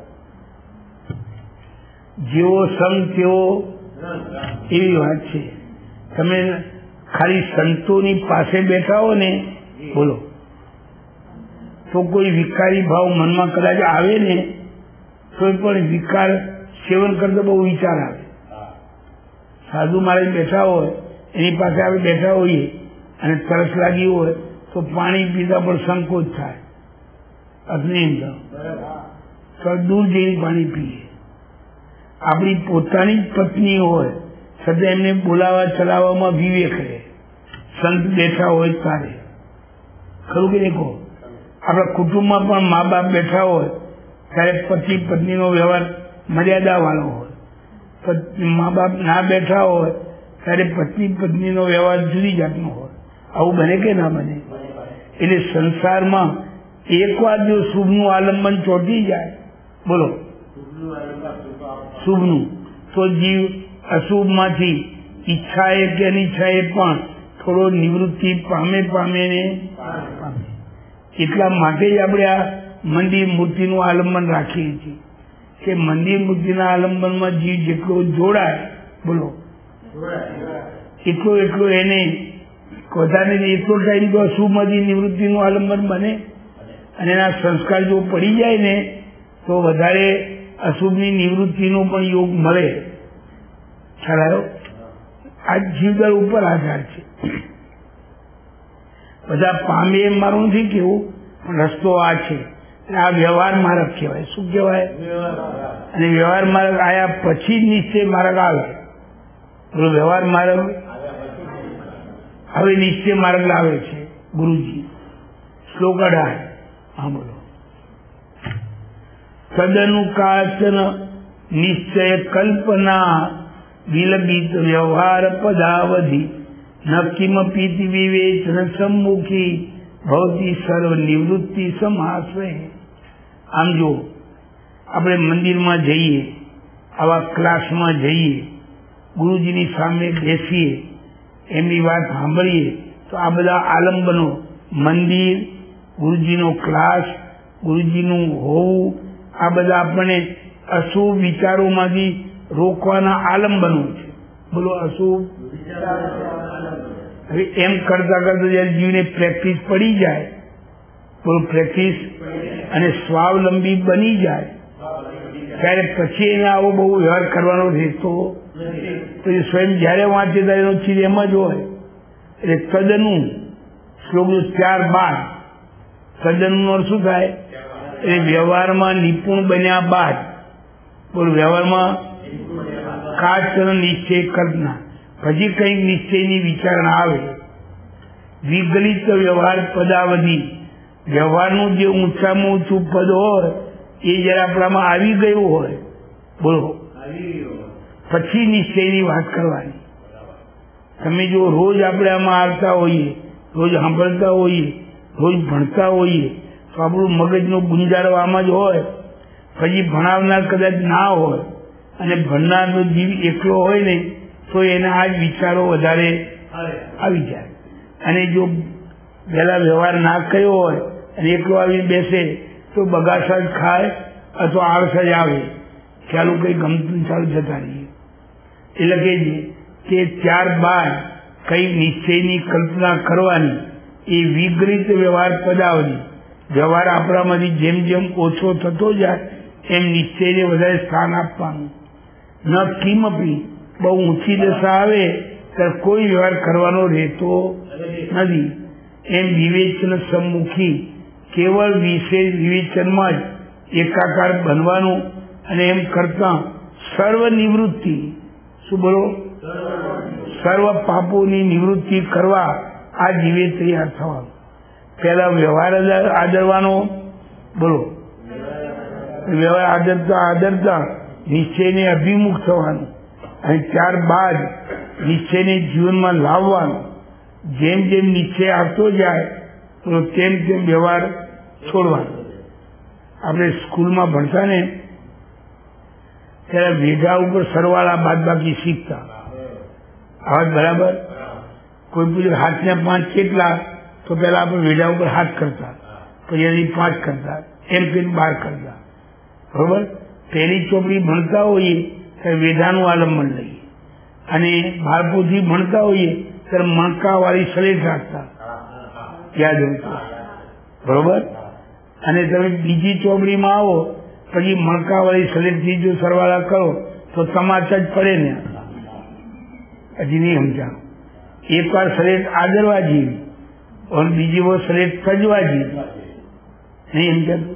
જેવો સંગ તેવો એવી વાત છે. તમે ખાલી સંતોની પાસે બેઠા હો ને બોલો તો કોઈ વિકારી ભાવ મનમાં કદાચ આવે ને તો પણ વિકાર સેવન કરતા બહુ વિચાર આવે. સાધુ મારે બેઠા હોય એની પાસે આપણે બેઠા હોઈએ અને તરસ લાગી હોય તો પાણી પીતા પણ સંકોચ થાય, અગ્નિ તો દૂર જઈને પાણી પીએ. આપણી પોતાની જ પત્ની હોય છતાં એમને બોલાવા ચલાવવામાં વિવેક રહે, સંત બેઠા હોય તારે. ખરું કે નહીં કહો? આપણા કુટુંબમાં પણ મા બાપ બેઠા હોય ત્યારે પતિ પત્નીનો વ્યવહાર મર્યાદા વાળો હોય, મા બાપ ના બેઠા હોય ત્યારે પત્ની પત્નીનો વ્યવહાર જુદી જાતનો હોય. આવું બને કે ના બને? એટલે સંસારમાં એકવાર જો શુભનું આલંબન ચોંટી જાય બોલો શુભનું, તો જીવ અશુભમાંથી ઈચ્છાએ કે અનિચ્છાએ પણ થોડો નિવૃત્તિ પામે ને પામે. એટલા માટે જ આપણે આ મંદિર મૂર્તિનું આલંબન રાખીએ છીએ કે મંદિર મૂર્તિના આલંબનમાં જીવ જેટલો જોડાય બોલો એટલો એને વધારે એટલો ટાઈમ તો અશુભમાંથી નિવૃત્તિનું આલંબન બને અને એના સંસ્કાર જો પડી જાય ને તો વધારે અશુભની નિવૃત્તિનો પણ યોગ મળે. ખ્યાલ આવ્યો? આ જીવદર ઉપર આધાર છે. બધા પામે એમ મારું નથી કેવું, પણ રસ્તો આ છે. આ વ્યવહાર માર્ગ કહેવાય. શું કહેવાય? અને વ્યવહાર માર્ગ આયા પછી જ નિશ્ચય માર્ગ આવે. બોલો વ્યવહાર માર્ગ હવે નિશ્ચય માર્ગ લાવે છે ગુરુજી. શ્લોક 18. હા બોલો. તદનુકાચન નિશ્ચય કલ્પના વિલંબિત વ્યવહાર પદાવધિ ન કિમપી વિવેચન સમ્મુખી ભવતી સર્વ નિવૃત્તિ સમાશ્રય. આમ જો આપણે મંદિરમાં જઈએ, આવા ક્લાસમાં જઈએ, ગુરુજીની સામે બેસીએ, એમની વાત સાંભળીએ તો આ બધા આલંબનો, મંદિર, ગુરુજીનો ક્લાસ, ગુરુજીનું હોવું, આ બધા આપણને અશુભ વિચારોમાંથી રોકવાના આલંબનો છે. બોલો અશુભ. હવે એમ કરતા કરતા જયારે જીવને પ્રેક્ટિસ પડી જાય, બોલો પ્રેક્ટિસ, અને સ્વાવલંબી બની જાય ત્યારે પછી એને આવો બહુ વ્યવહાર કરવાનો રહેતો પછી સ્વયં જયારે વાંચે ત્યારે એનો ચીજ એમ જ હોય. એટલે તદનું શ્લોકનું 4 બાદ તદનું શું થાય? એ વ્યવહારમાં નિપુણ બન્યા બાદ બોલો વ્યવહારમાં કાચન નિશ્ચય કલ્પના પછી કંઈક નિશ્ચયની વિચારણા આવે. વિગલિત વ્યવહાર પદાવધિ વ્યવહારનું જે ઊંચામાં ઊંચું પદ હોય એ જયારે આપણામાં આવી ગયું હોય બોલો પછી નિશ્ચયની વાત કરવાની. તમે જો રોજ આપણે આમાં આવતા હોઈએ, રોજ સાંભળતા હોઈએ, રોજ ભણતા હોઈએ તો આપણું મગજનો ગુંજારો આમાં જ હોય. પછી ભણાવનાર કદાચ ના હોય અને ભણનારનો જીવ એકલો હોય ને તો એના આ જ વિચારો વધારે આવી જાય. અને જો પહેલા વ્યવહાર ના કર્યો હોય અને એકલો આવીને બેસે તો બગાસા જ ખાય અથવા આળસ જ આવે, ખ્યાલું કંઈ ગમતું ચાલુ જતા રહીએ. એટલે કે ત્યારબાદ કઈ નિશ્ચયની કલ્પના કરવાની. એ વિગલિત વ્યવહાર પદાવલી વ્યવહાર આપણામાંથી જેમ જેમ ઓછો થતો જાય એમ નિશ્ચયને વધારે સ્થાન આપવાનું. ન કિમપી બહુ ઊંચી દશા આવે ત્યારે કોઈ વ્યવહાર કરવાનો રહેતો નથી. એમ વિવેચન સમ્મુખી કેવળ વિશેષ વિવેચનમાં જ એકાકાર બનવાનું અને એમ કરતા સર્વ નિવૃત્તિ, શું બોલો, સર્વ પાપોની નિવૃત્તિ કરવા આ જીવે તૈયાર થવાનું. પેલા વ્યવહાર આદરવાનો, બોલો, વ્યવહાર આદરતા નિશ્ચયને અભિમુખ થવાનું અને ત્યારબાદ નિશ્ચયને જીવનમાં લાવવાનું. જેમ જેમ નિશ્ચય આવતો જાય તો તેમ તેમ વ્યવહાર છોડવાનો. આપણે સ્કૂલમાં ભણતા ને ત્યારે વેઢા ઉપર સરવાળા બાદબાકી શીખતા. આવાજ બરાબર? કોઈ પૂછે હાથને 5 કેટલા, તો પેલા આપણે વેઢા ઉપર હાથ કરતા, પછી એની 5 કરતા, એમ કરીને 12 કરતા. બરોબર? પહેલી ચોપડી ભણતા હોઈએ ત્યારે વેઢાનું આલંબન લઈએ, અને બાળપોથી ભણતા હોઈએ ત્યારે મણકા વાળી સલેટ રાખતા, યાદ હોય. બરોબર? અને તમે બીજી ચોપડીમાં આવો પછી મણકા વાળી સલેટથી જો સરવાળા કરો તો તમાચા જ પડે ને. હજી નહીં સમજાણું. એક વાર સલેટ આદરવા જેવી અને બીજી વાર સલેટ સજવા જેવી. નહીં સમજાતું?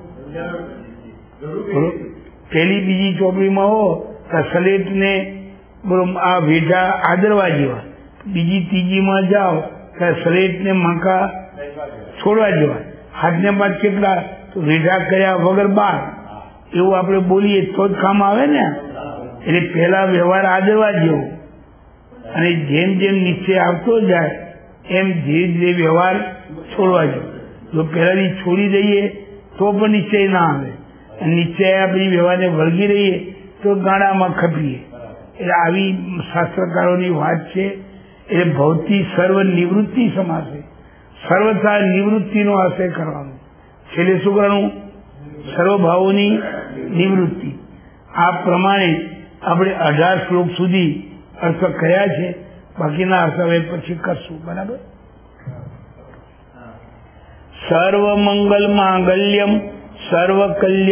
પેલી બીજી ચોપડીમાં હો તો સલેટ ને આ વેઢા આદરવા જેવા, બીજી ત્રીજીમાં જાઓ તો સલેટ ને મણકા છોડવા જેવા. હાથને 5 કેટલા, તો વેઢા કર્યા વગર 12, એવું આપણે બોલીએ તો જ કામ આવે ને. એટલે પહેલા વ્યવહાર આદરવા જેવો, અને જેમ જેમ નિશ્ચય આવતો જાય એમ ધીરે ધીરે વ્યવહાર છોડવા જેવો. જો પહેલાથી છોડી દઈએ તો પણ નિશ્ચય ના આવે, અને નિશ્ચય આપણી વ્યવહારને વળગી રહીએ તો ગાળામાં ખપીએ. એટલે આવી શાસ્ત્રકારોની વાત છે. એટલે ભૌતિક સર્વ નિવૃત્તિ સમાસે, સર્વથા નિવૃત્તિનો આશય કરવાનો. છેલ્લે શું કરવાનું? સર્વભાવોની નિવૃત્તિ. આ પ્રમાણે આપણે 18 શ્લોક સુધી અર્થ કર્યા છે. બાકીના અર્થ હવે પછી કરશું. બરાબર? સર્વ મંગલ માંગલ્યમ સર્વ કલ્યાણ